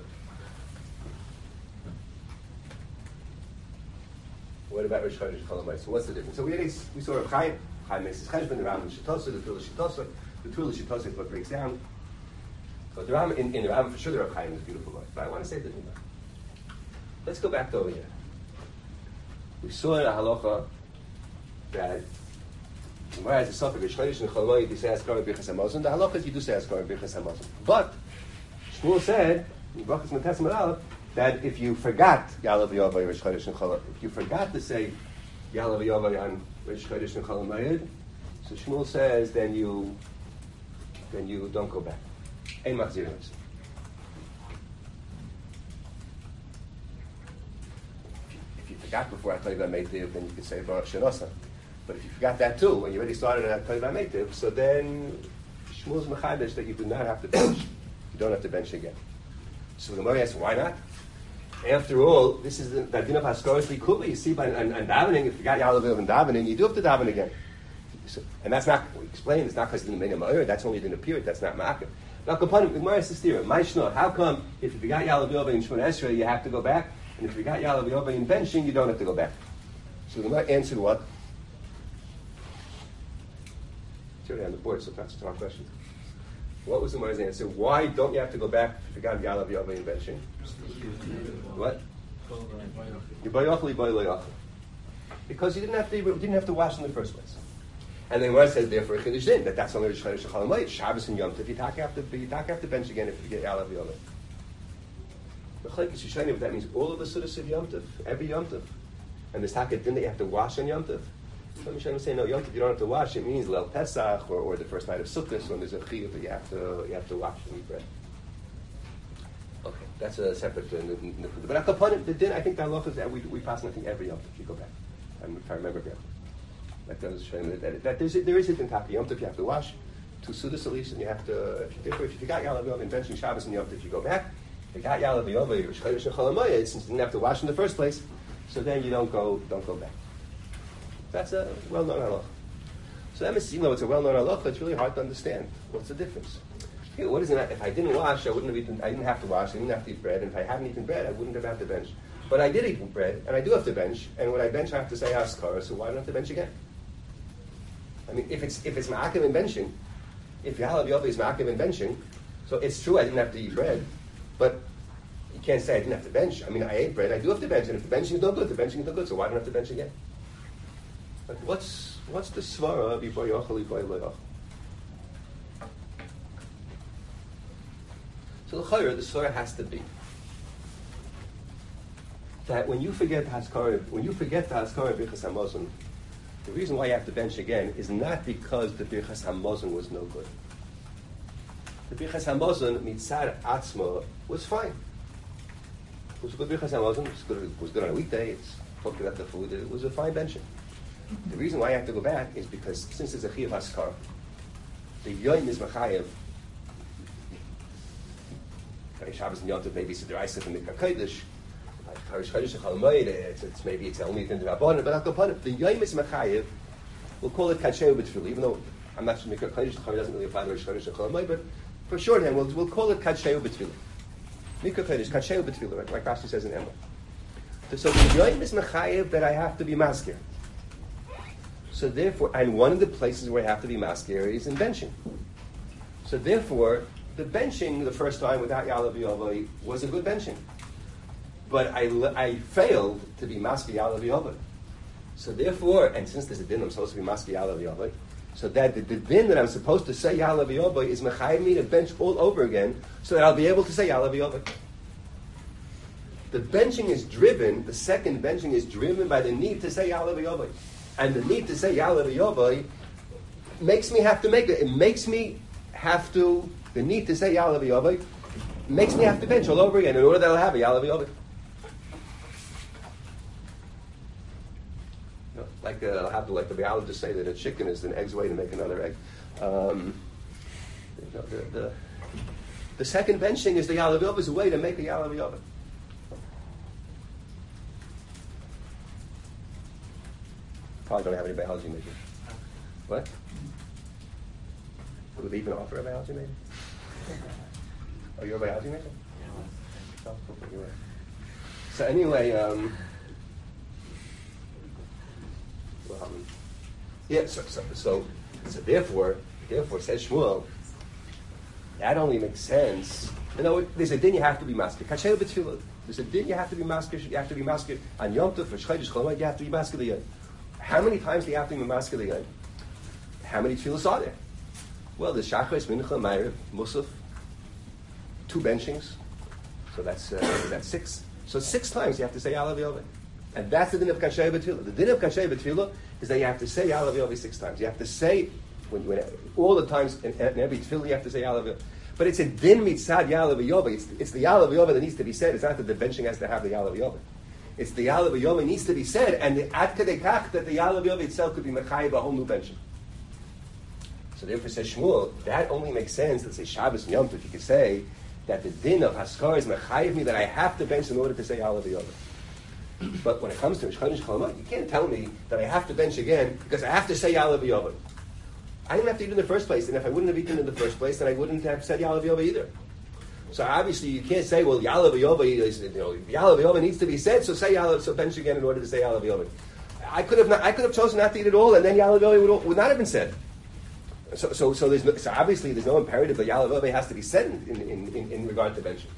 What about Rosh Chodesh Chol Hamoed? So what's the difference? So we saw Rav Chaim. Chaim makes his cheshbon. The Rambam Shitosa. The Tula Shitosa. The Tula Shitosa is what breaks down. But the Rambam in the Rambam for sure the Rav Chaim is beautiful. But I want to say the thing. Let's go back to over here. We saw in a halacha that whereas the suffix Rosh Chodesh and Chol Hamoed you say Askar B'Chas Hamazon. The halacha is you do say Askar B'Chas Hamazon. But Shmuel said in Brachas Mentes Malal that if you forgot Yalav Yovay Rosh Chodesh and Chol, if you forgot to say Yalav Yovay on Rosh Chodesh and Chol Hamoed, so Shmuel says then you don't go back. Ein machzirin. If you forgot before I told you about Meitiv, then you could say Baruch Shenasa. But if you forgot that too, when you already started at told you about Meitiv, so then Shmuel's mechadesh that you do not have to bench. You don't have to bench again. So the Gemara asks, why not? After all, this is the din of Haskaros Likuli. You see, by davening, if you got Yalav and davening, you do have to daven again. So, and that's not, we explained, it's not because it didn't make that's only didn't appear, that's not Ma'akah. Now, Kapanim, the Gemara says, Maishno, how come if you got Yalav Yovay in Shmon Esrei, you have to go back, and if you got Yalav Yovay in benching, you don't have to go back? So the Gemara answered what? It's already on the board, so that's our question. What was the Gemara's answer? Why don't you have to go back if you got Yalav Yovay in benching? What? Because you didn't have to wash in the first place. And then Gemara says therefore Chiddush Din that's only Rosh Chodesh Chol Hamoed, Shabbos and Yom Tov. You have to bench again if you get Yalav Yovay. The Chalekes Yishayim, if that means all of the Sudas of Yom Tov, every Yom Tov, and this Taka Din that you have to wash on Yom Tov. Some Yishayim say no, Yom Tov you don't have to wash. It means Leil Pesach or the first night of Sukkot when there's a chiyuv that you have to wash and eat bread. Okay, that's a separate. But Akapanim, the Din, I think the halacha is that we pass nothing every Yom Tov if you go back. If I remember correctly. That does show that there is a din taka Yom Tov you have to wash, two sudas at least, and you have to if you got Yalav Yovay in benching Shabbos and Yom Tov you go back. If you got Yalav Yovay Rosh Chodesh and Chol Hamoed, since you didn't have to wash in the first place, so then you don't go back. That's a well-known halacha. So that means, even though it's a well-known halacha, it's really hard to understand. What's the difference? What is it? If I didn't wash, I didn't have to wash. I didn't have to eat bread. And if I hadn't eaten bread, I wouldn't have had to bench. But I did eat bread, and I do have to bench. And when I bench, I have to say Haskara. So why don't I have to bench again? I mean, if it's ma'akev in benching, if Yalav Yovay is ma'akev in benching, so it's true I didn't have to eat bread, but you can't say I didn't have to bench. I mean, I ate bread, I do have to bench, and if the benching is no good, the benching is no good, so why don't I have to bench again? Like, what's the svara before yochel before lo yochel? So the svara has to be that when you forget the Haskara B'Chas Hamazon, the reason why you have to bench again is not because the Birchas Hamazon was no good. The Birchas Hamazon mitzad atzma was fine. It was a good Birchas Hamazon. It was good on a weekday. It's talking about the food. It was a fine benching. The reason why you have to go back is because since it's a chiyuv haskar, the yoim is machayev. Shabbos and Yom Tov maybe Siddur Isaac and Mikra Kodesh, It's maybe it's only in the Rabbanan, but I'll go upon it. The Yom is Mechayev, we'll call it Kadsheu B'Tefillah, even though I'm not sure Mikra Chodesh doesn't really apply to Rosh Chodesh Chol but for shorthand, we'll call it Kadsheu B'Tefillah. Mikra Chodesh, Kadsheu B'Tefillah, like Rashi says in Emor. So the Yom is Mechayev that I have to be maskir. So therefore, and one of the places where I have to be maskir is in benching. So therefore, the benching the first time without Yalav Yavai was a good benching. But I failed to be maskir Yalav Yavai. So therefore, and since there's a din I'm supposed to be maskir Yalav Yavai, so that the din that I'm supposed to say Yalav Yavai is mechayev me to bench all over again so that I'll be able to say Yalav Yavai. The benching is driven, the second benching is driven by the need to say Yalav Yavai. And the need to say Yalav Yavai makes me have to make it. It makes me have to, the need to say Yalav Yavai makes me have to bench all over again in order that I'll have a Yalav Yavai. Like I'll have to, like the biologist say that a chicken is an egg's way to make another egg. The second benching is the Yalav Yavai is a way to make a Yalav Yavai. Probably don't have any biology major. What? Would we even offer a biology major? Oh, you're a biology major? Oh, you are. So anyway, yeah. So therefore, says Shmuel, that only makes sense. You know, there's a din you have to be masked. Kasher b'tefillah. There's a din you have to be masked. You have to be masked on Yom Tov for Chodesh Chol Moed. You have to be masked again. How many times do you have to be masked again? How many tefillahs are there? Well, there's Shachris, Mincha, Ma'ariv, Musaf, 2 benchings. So that's 6. So 6 times you have to say Yalav Yavai. And that's the din of Kasher b'tefillah. The din of Kasher b'tefillah is that you have to say Yalav Yavai 6 times. You have to say, when all the times, in every tefillah you have to say Yalav Yavai. But it's a din mitzad Yalav Yavai. It's the Yalav Yavai that needs to be said. It's not that the benching has to have the Yalav Yavai. It's the Yalav Yavai needs to be said, and the ad kadei kach that the Yalav Yavai itself could be mechayev a whole new benching. So therefore, says Shmuel, that only makes sense. Let's say Shabbos and Yom Tov, you could say that the din of Haskar is mechayev me that I have to bench in order to say Yalav Yavai. But when it comes to Rosh Chodesh Chol Moed, you can't tell me that I have to bench again because I have to say Yalav Yavai. I didn't have to eat in the first place, and if I wouldn't have eaten in the first place, then I wouldn't have said Yalav Yavai either. So obviously you can't say, well, Yalav Yavai is, Yalav Yavai needs to be said, so say Yalav, so bench again in order to say Yalav Yavai. I could have chosen not to eat at all, and then Yalav Yavai would not have been said. So obviously there's no imperative that Yalav Yavai has to be said in regard to benching.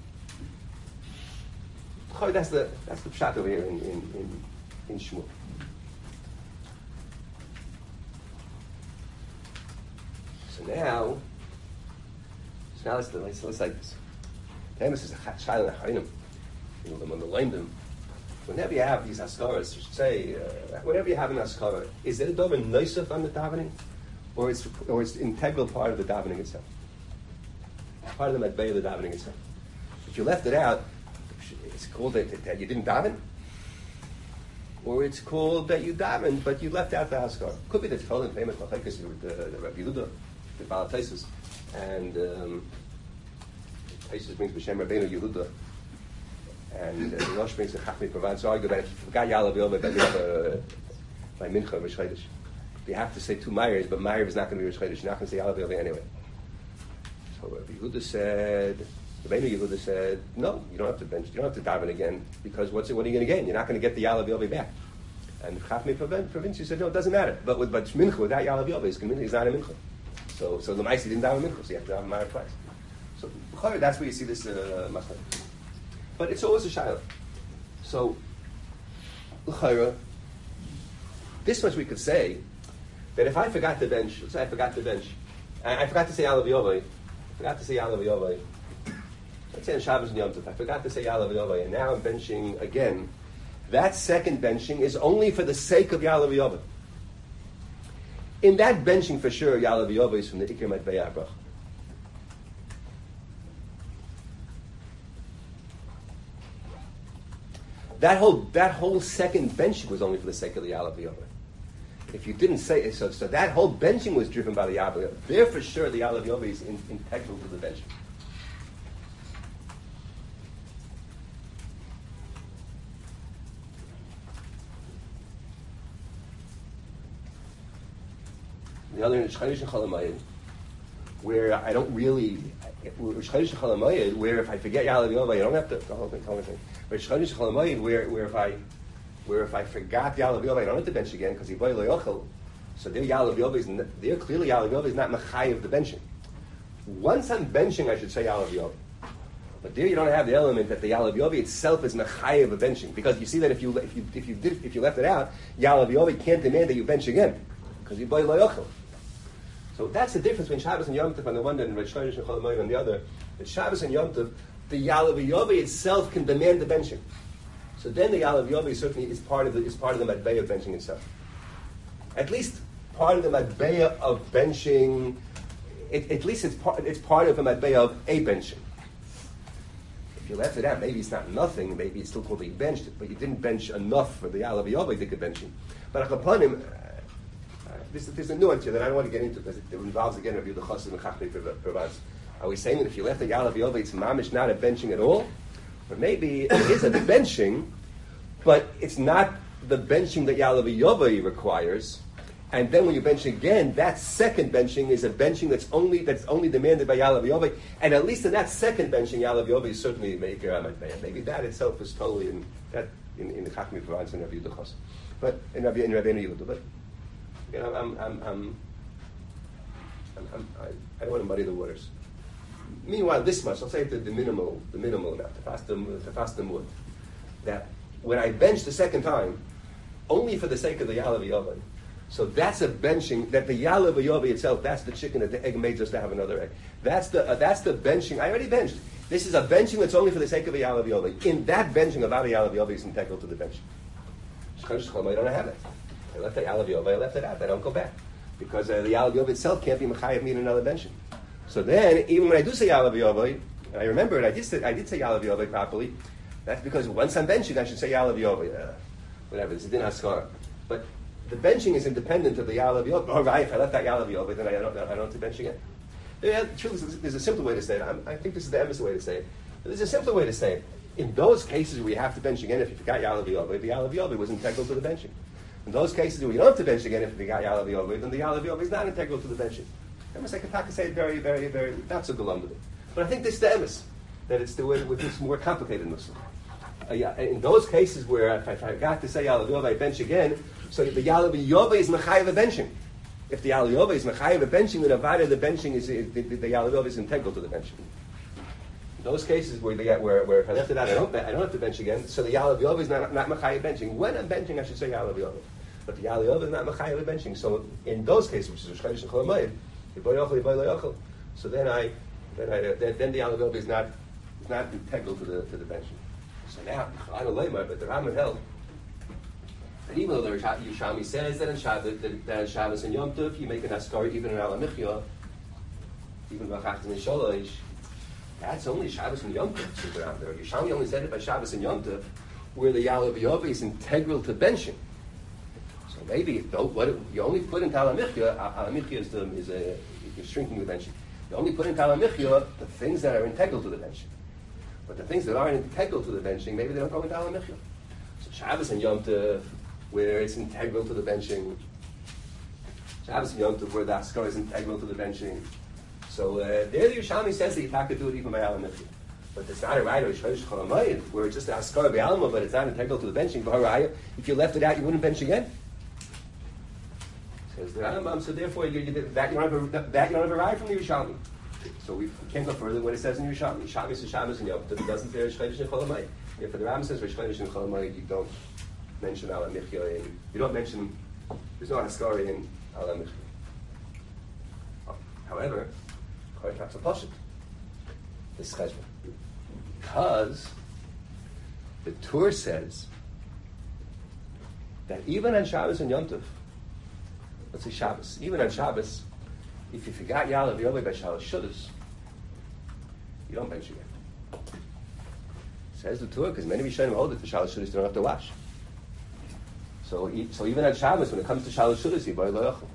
That's the pshat over here in Shmuel. So now let's like this. This is a shayla nachayim. Whenever you have these haskaras, you should say, whenever you have an haskara, is it a dover noisef on the davening, or it's integral part of the davening itself? Part of the medbei of the davening itself. If you left it out, it's called that you didn't daven, or it's called that you davened but you left out the haskara. Could be that it's called in famous machlekes with the Rabbi Yehuda, the Baal Taisus, and Taisus brings B'Shem Rabbeinu Yehuda, and the Rosh brings the Chachmei Provence. So argue that if you forgot Yalav Yavai by Mincha Rosh Chodesh, you have to say 2 Ma'ariv, but Ma'ariv is not going to be Rosh Chodesh. You're not going to say Yalav Yavai anyway. So Rabbi Yehuda said, Rabbeinu Yehuda said, no, you don't have to bench, you don't have to daven again, because what are you going to gain? You're not going to get the Yalav Yavai back. And Chachmei Provence said, no, it doesn't matter. But Mincha without Yalav Yavai is not a Mincha. So the Maisi didn't daven Mincha, so you have to daven Ma'ariv twice. So that's where you see this machlek. But it's always a shayla. So l'chayra, this much we could say that if I forgot to bench, let's say I forgot to bench, I forgot to say Yalav Yavai, let's say on Shabbos and Yom Tov, I forgot to say Yalav Yavai, and now I'm benching again. That second benching is only for the sake of Yalav Yavai. In that benching, for sure, Yalav Yavai is from the Iker Medbei HaBracha. That whole second benching was only for the sake of the Yalav Yavai. If you didn't say it, so that whole benching was driven by the Yalav Yavai. There, for sure, the Yalav Yavai is integral to the benching. The other in Shchodesh and Chol Hamoed, where I don't really, Shchodesh and Chol Hamoed, where if I forget Ya'aleh V'Yoveh, I don't have to, the whole thing. But Shchodesh and Chol Hamoed, where if I forgot Ya'aleh V'Yoveh, I don't have to bench again, because Yiboy Lo Yochel. So there Ya'aleh V'Yoveh is, there clearly Ya'aleh V'Yoveh is not Mechayev the benching. Once I'm benching, I should say Ya'aleh V'Yoveh. But there you don't have the element that the Ya'aleh V'Yoveh itself is Mechayev a benching, because you see that if you left it out, Ya'aleh V'Yoveh can't demand that you bench again, because Yiboy Lo Yochel. So that's the difference between Shabbos and Yom Tov on the one hand and Rosh Chodesh and Chol Hamoed on the other. That Shabbos and Yom Tov, the Ya'aleh V'Yoveh itself can demand the benching. So then the Ya'aleh V'Yoveh certainly is part of the matbeya of benching itself. At least part of the matbeya of benching. At least it's part of the matbeya of a benching. If you left it out, maybe it's not nothing. Maybe it's still called that you benched it, but you didn't bench enough for the Ya'aleh V'Yoveh to get benching. But upon him. There's a nuance here that I don't want to get into because it involves again Rabbi Yehuda Chassid and Chachmei Provaz. Are we saying that if you left the Ya'aleh V'Yoveh, it's mamish not a benching at all? Or maybe it is a benching, but it's not the benching that Ya'aleh V'Yoveh requires. And then when you bench again, that second benching is a benching that's only demanded by Ya'aleh V'Yoveh. And at least in that second benching, Ya'aleh V'Yoveh is certainly Meikar HaMatbeya. Maybe that itself is totally in the Chachmei Provaz and Rabbi Yehuda Chassid, but in Rabbi Yehuda. But I don't want to muddy the waters. Meanwhile, this much, I'll say the minimal amount, the fastum wood, that when I bench the second time, only for the sake of the Ya'aleh V'Yoveh, so that's a benching, that the Ya'aleh V'Yoveh itself, that's the chicken that the egg made just to have another egg. That's the benching, I already benched. This is a benching that's only for the sake of the Ya'aleh V'Yoveh. In that benching, about the Ya'aleh V'Yoveh is integral to the benching. I don't have it. I left the Ya'aleh V'Yoveh, I left it out, I don't go back. Because the Ya'aleh V'Yoveh itself can't be Mechayev me in another benching. So then, even when I do say Ya'aleh V'Yoveh, and I remember it, I did say Ya'aleh V'Yoveh properly, that's because once I'm benching, I should say Ya'aleh V'Yoveh. Whatever, it's a din haskara. But the benching is independent of the Ya'aleh V'Yoveh. All right, if I left that Ya'aleh V'Yoveh, then I don't have to bench again. There's a simpler way to say it. I think this is the emes way to say it. But there's a simpler way to say it. In those cases where you have to bench again, if you forgot Ya'aleh V'Yoveh, the Ya'aleh V'Yoveh was integral to the benching. In those cases where you don't have to bench again if you got Ya'aleh V'Yoveh, then the Ya'aleh V'Yoveh is not integral to the benching. Emes, I can say it very, very, very, not so galumbly. But I think this is the emes, that it's the way with this more complicated Muslim. In those cases where if I got to say Ya'aleh V'Yoveh, I bench again, so the Ya'aleh V'Yoveh is Mechayev a benching. If the Ya'aleh V'Yoveh is Mechayev a benching, then Avada the benching is, the Ya'aleh V'Yoveh is integral to the benching. In those cases where if I left it out, I don't have to bench again, so the Ya'aleh V'Yoveh is not Mechayev benching. When I'm benching, I should say Ya'aleh V'Yoveh. But the Ya'aleh V'Yoveh is not Mechayev benching. So in those cases, which is Rosh Chodesh and Chol Hamoed, Yiboy Lo Yochel, so then the Ya'aleh V'Yoveh is not integral to the benching. So now, I don't lay but the Rambam held that even though the Yerushalmi says that in Shabbos and Yom Tov you make an askar even in Al HaMichya, even V'achachtim and Sholosh, that's only Shabbos and Yom Tov. The Yerushalmi only said it by Shabbos and Yom Tov, where the Ya'aleh V'Yoveh is integral to benching. So maybe what you only put into Al HaMichya is shrinking the benching. You only put into Al HaMichya the things that are integral to the benching. But the things that aren't integral to the benching, maybe they don't go into Al HaMichya. So Shabbos and Yom Tov, where it's integral to the benching. Shabbos and Yom Tov, where the askar is integral to the benching. So there the Yerushalmi says that you have to do it even by Al HaMichya. But it's not a right or Shchodesh Chol Hamoed, where it's just an askar be'alma, but it's not integral to the benching. If you left it out, you wouldn't bench again. Says the Rambam. So therefore, you don't have a right from the Yerushalmi. So we can't go further than what it says in Yerushalmi. Shabbos is Shabbos and Yom Tov. It doesn't say Rosh Chodesh and Chol Hamoed. If the Rambam says Rosh Chodesh and Chol Hamoed, you don't mention Al HaMichya. You don't mention. There's no askar in Al HaMichya. However, quite not so pashut. This cheshbon, because the Tur says that even on Shabbos and Yom Tov, let's say Shabbos, even on Shabbos, if you forgot Ya'aleh V'Yoveh by Shalosh Shudas, you don't bench again. Says the Tur, because many Rishonim hold it for Shalosh Shudas, you don't have to wash. So even on Shabbos, when it comes to Shalosh Shudas, Yiboy Lo Yochel.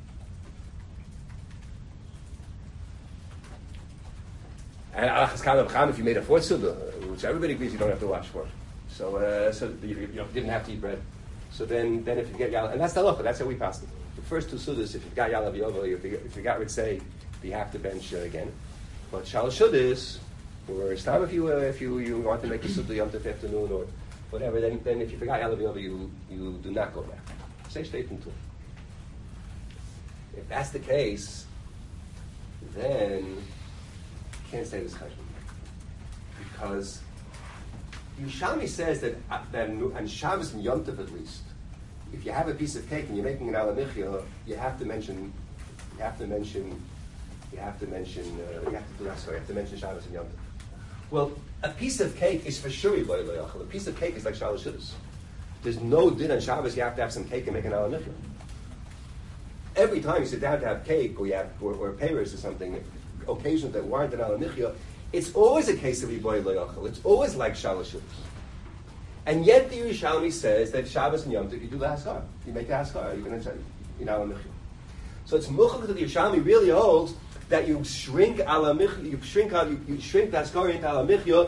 And Alachas Kam B'Cham, if you made a fourth suda, which everybody agrees you don't have to wash for. So you didn't have to eat bread. So then if you get Ya'aleh, and that's the halacha, that's how we pass it. The first two sudas, if you've got Yalav Yova, if you got Ritzei, you have to bench again. But Shalosh Shudas, or if you want to make a Suda Yom Tov afternoon or whatever, then if you forgot Yalav Yova, you do not go back. Say straight into it. If that's the case, then you can't say this cheshbon. Because Yerushalmi says that on Shabbos and Yom Tov at least, if you have a piece of cake and you're making an alamichya, you have to mention Shabbos and Yom Tov. Well, a piece of cake is for sure Yiboy Loyachal. A piece of cake is like Shalosh Shudas. There's no din on Shabbos you have to have some cake and make an alamichya. Every time you sit down to have cake or payers or something, occasions that warrant an alamichya, it's always a case of Yiboy Loyachal. It's always like Shalosh Shudas. And yet the Yerushalmi says that Shabbos and Yom Tov, you do the Haskar. You make the Haskar. You're going to say, so it's Muchach that the Yerushalmi really holds that you shrink you shrink the Haskar into Alamichya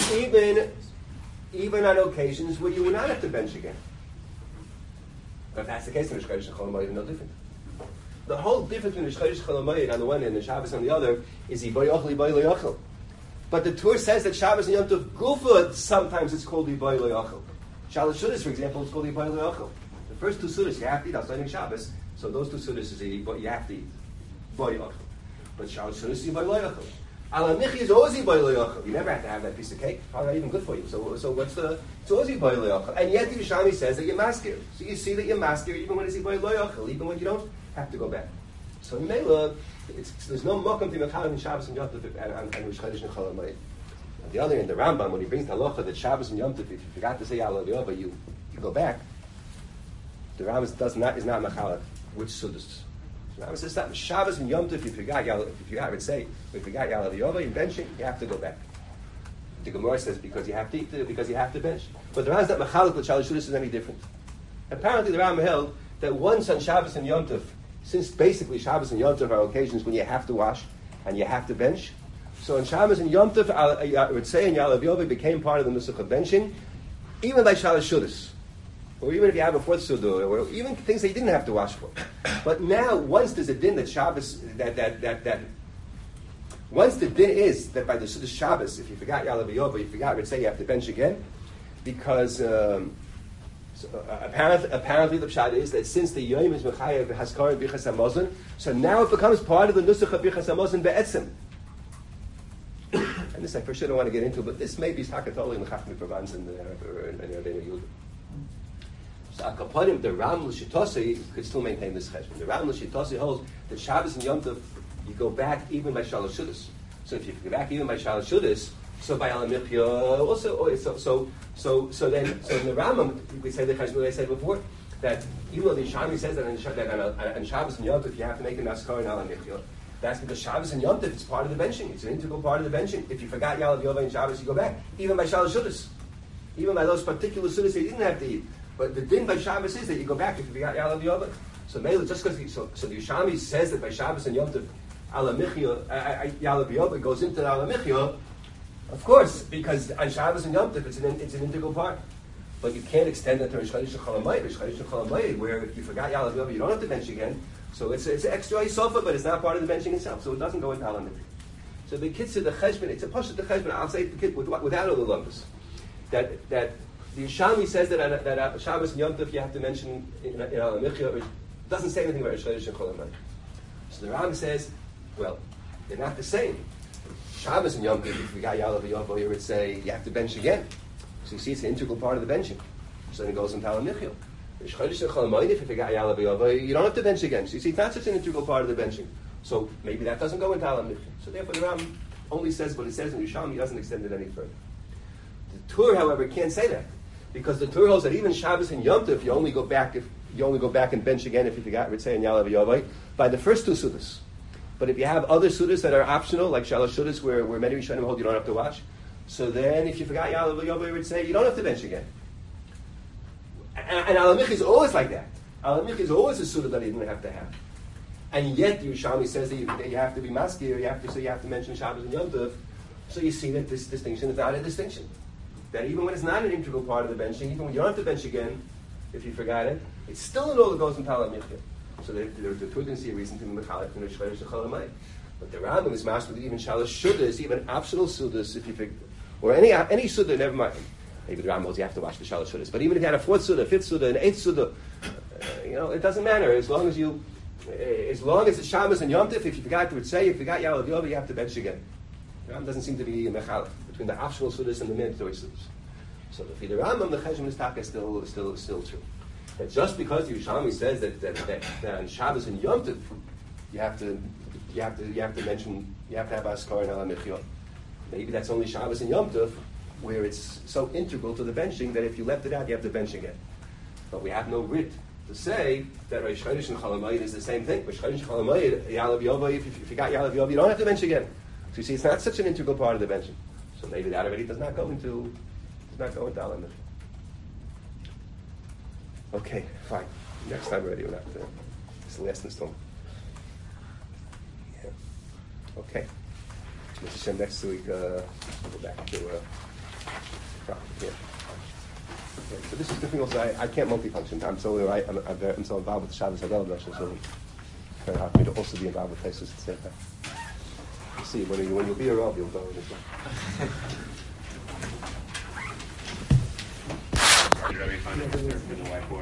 even on occasions where you will not have to bench again. But if that's the case, then the Shchodesh and Chol Hamoed are no different. The whole difference between the Shchodesh and Chol Hamoed on the one hand and the Shabbos on the other is Yiboy Loyachal. But the Torah says that Shabbos and Yom Tov Gufa, sometimes it's called Yiboy Loyachal. Shalosh Shudas, for example, it's called Yiboy Loyachal. The first two Sudas you have to eat outside Shabbos, so those two Sudas is you have to eat. Yiboy Loyachal. But Shalosh Shudas is Yiboy Loyachal. Alamichi is always Yiboy Loyachal. You never have to have that piece of cake. Probably not even good for you. So it's always Yiboy Loyachal. And yet the Yerushalmi says that you're maskir. So you see that you're maskir even when it's Yiboy Loyachal, even when you don't have to go back. So in Mela, there's no mokum to Mechal in Shabbos and Yom Tov and Rosh Chodesh and Chol Hamoed. On the other hand, the Rambam, when he brings the halacha that Shabbos and Yom Tov, if you forgot to say Yalav Yova, you go back. The Rambam is not Mechal which Sudas. The Rambam says that Shabbos and Yom Tov, if you forgot Yalav Yova, you're benching, you have to go back. The Gemara says because you have to bench. But the Rambam is not Mechal with Shalosh Shudas is any different. Apparently, the Rambam held that once on Shabbos and Yom Tov, since basically Shabbos and Yom Tov are occasions when you have to wash and you have to bench, so on Shabbos and Yom Tov, I would say, and Yalav Yova became part of the nusach of benching, even by Shalosh Shudas, or even if you have a fourth Suda, or even things that you didn't have to wash for. But now, once there's a din that Shabbos, once the din is that by the Suda Shabbos, if you forgot Yalav Yova, you forgot, I would say you have to bench again, because apparently the pshat is that since the Yom is Mechayev Haskar and Bichas HaMazon, so now it becomes part of the nusach of Bichas HaMazon be'etzem. And this I for sure don't want to get into, but this may be Sakatoli and the Chachmi Provence and Rabbeinu Yehuda. So Akaponim, the Ram L'Shitosei could still maintain this cheshbon. The Ram L'Shitosei holds that Shabbos and Yom Tov, you go back even by Shalosh Shudas. So if you go back even by Shalosh Shudas, so by Alamichya also, so then in the Rambam, we say the cheshbon I said before, that even though the Yerushalmi says that on Shabbos and Yom Tov you have to make a Naskar and Alamichya, that's because Shabbos and Yom Tov, it's part of the benching. It's an integral part of the benching. If you forgot Yalav Yova and Shabbos, you go back. Even by Shalosh Shudas. Even by those particular Shudas that you didn't have to eat. But the din by Shabbos is that you go back if you forgot Yalav Yova. So Mela, just because so the Yerushalmi says that by Shabbos and Yom Tov, Yalav Yova goes into the Alamichya, of course, because on Shabbos and Yom Tov, it's an integral part. But you can't extend that to Rosh Chodesh and Chol Hamoed, where if you forgot Yalav Yova, you don't have to bench again. So it's extra Yisofa, but it's not part of the benching itself. So it doesn't go into Alamichya. So the kids to the cheshbon, it's a push to the cheshbon. I'll say the kid without all the lumbers. That the Yerushalmi says that on Shabbos and Yom Tov you have to mention in Alamichya. It doesn't say anything about Rosh Chodesh and Chol Hamoed. So the Ram says, well, they're not the same. Shabbos and Yom Tov, if you got Yalav Yova, you would say you have to bench again. So you see, it's an integral part of the benching. So then it goes into Alamichya. Rosh Chodesh and Chol Hamoed, if you forgot Yalav Yova, you don't have to bench again. So you see, it's not such an integral part of the benching. So maybe that doesn't go into Alamichya. So therefore, the Ram only says what it says in Yerushalmi. He doesn't extend it any further. The Tur, however, can't say that because the Tur holds that even Shabbos and Yom Tov, you only go back and bench again if you forgot Ritzei and Yalav Yova by the first two sudas. But if you have other sudas that are optional, like Shalosh Shudas, where many Rishonim hold you don't have to wash, so then if you forgot Yalav Yova, Ritzei, you don't have to bench again. And Alamichya is always like that. Alamichya is always a suda that you didn't have to have. And yet, the Yerushalmi says that you have to be maskir, you have to mention Shabbos and Yom Tov. So you see that this distinction is not a distinction. That even when it's not an integral part of the benching, even when you don't have to bench again, if you forgot it, it's still an all that goes into Alamichya. So there couldn't see a reason to be mechalek and shchayrish l'chalamayit. But the Rambam is master with even shalosh shudas, even optional shudas, if you think, or any suda, never mind. Maybe the Rambam knows you have to wash the shalosh shudas. But even if you had a fourth suda, fifth suda, an eighth suda, it doesn't matter as long as it's Shabbos and Yom Tov. If you forgot to say, if you forgot Yalav Yova, you have to bench again. The Rambam doesn't seem to be mechalek between the optional sudas and the mandatory sudas. So the Rambam, the cheshbon is still true. That just because the Yerushalmi says that on Shabbos and Yom Tov you have to mention, you have to have askar and ala mechiyot. Maybe that's only Shabbos and Yom Tov, where it's so integral to the benching that if you left it out, you have to bench again. But we have no writ to say that Rosh Chodesh and Chalamayid is the same thing. Rosh Chodesh and Chalamayid, Yalav Yova, if you got Yalav Yova, you don't have to bench again. So you see, it's not such an integral part of the benching. So maybe that already does not go into ala mechiyot. Okay, fine. Next time already, we'll have to. It's the last installment. Yeah. Okay. Mr. Hashem, next week, we'll go back to yeah. Okay, so this is difficult. So I can't multifunction. I'm so involved with the Shabbos Haggadah, so it's very hard for me to also be involved with places at the same time. We'll see, when you'll be around, you'll go as well. You're having fun with the whiteboard.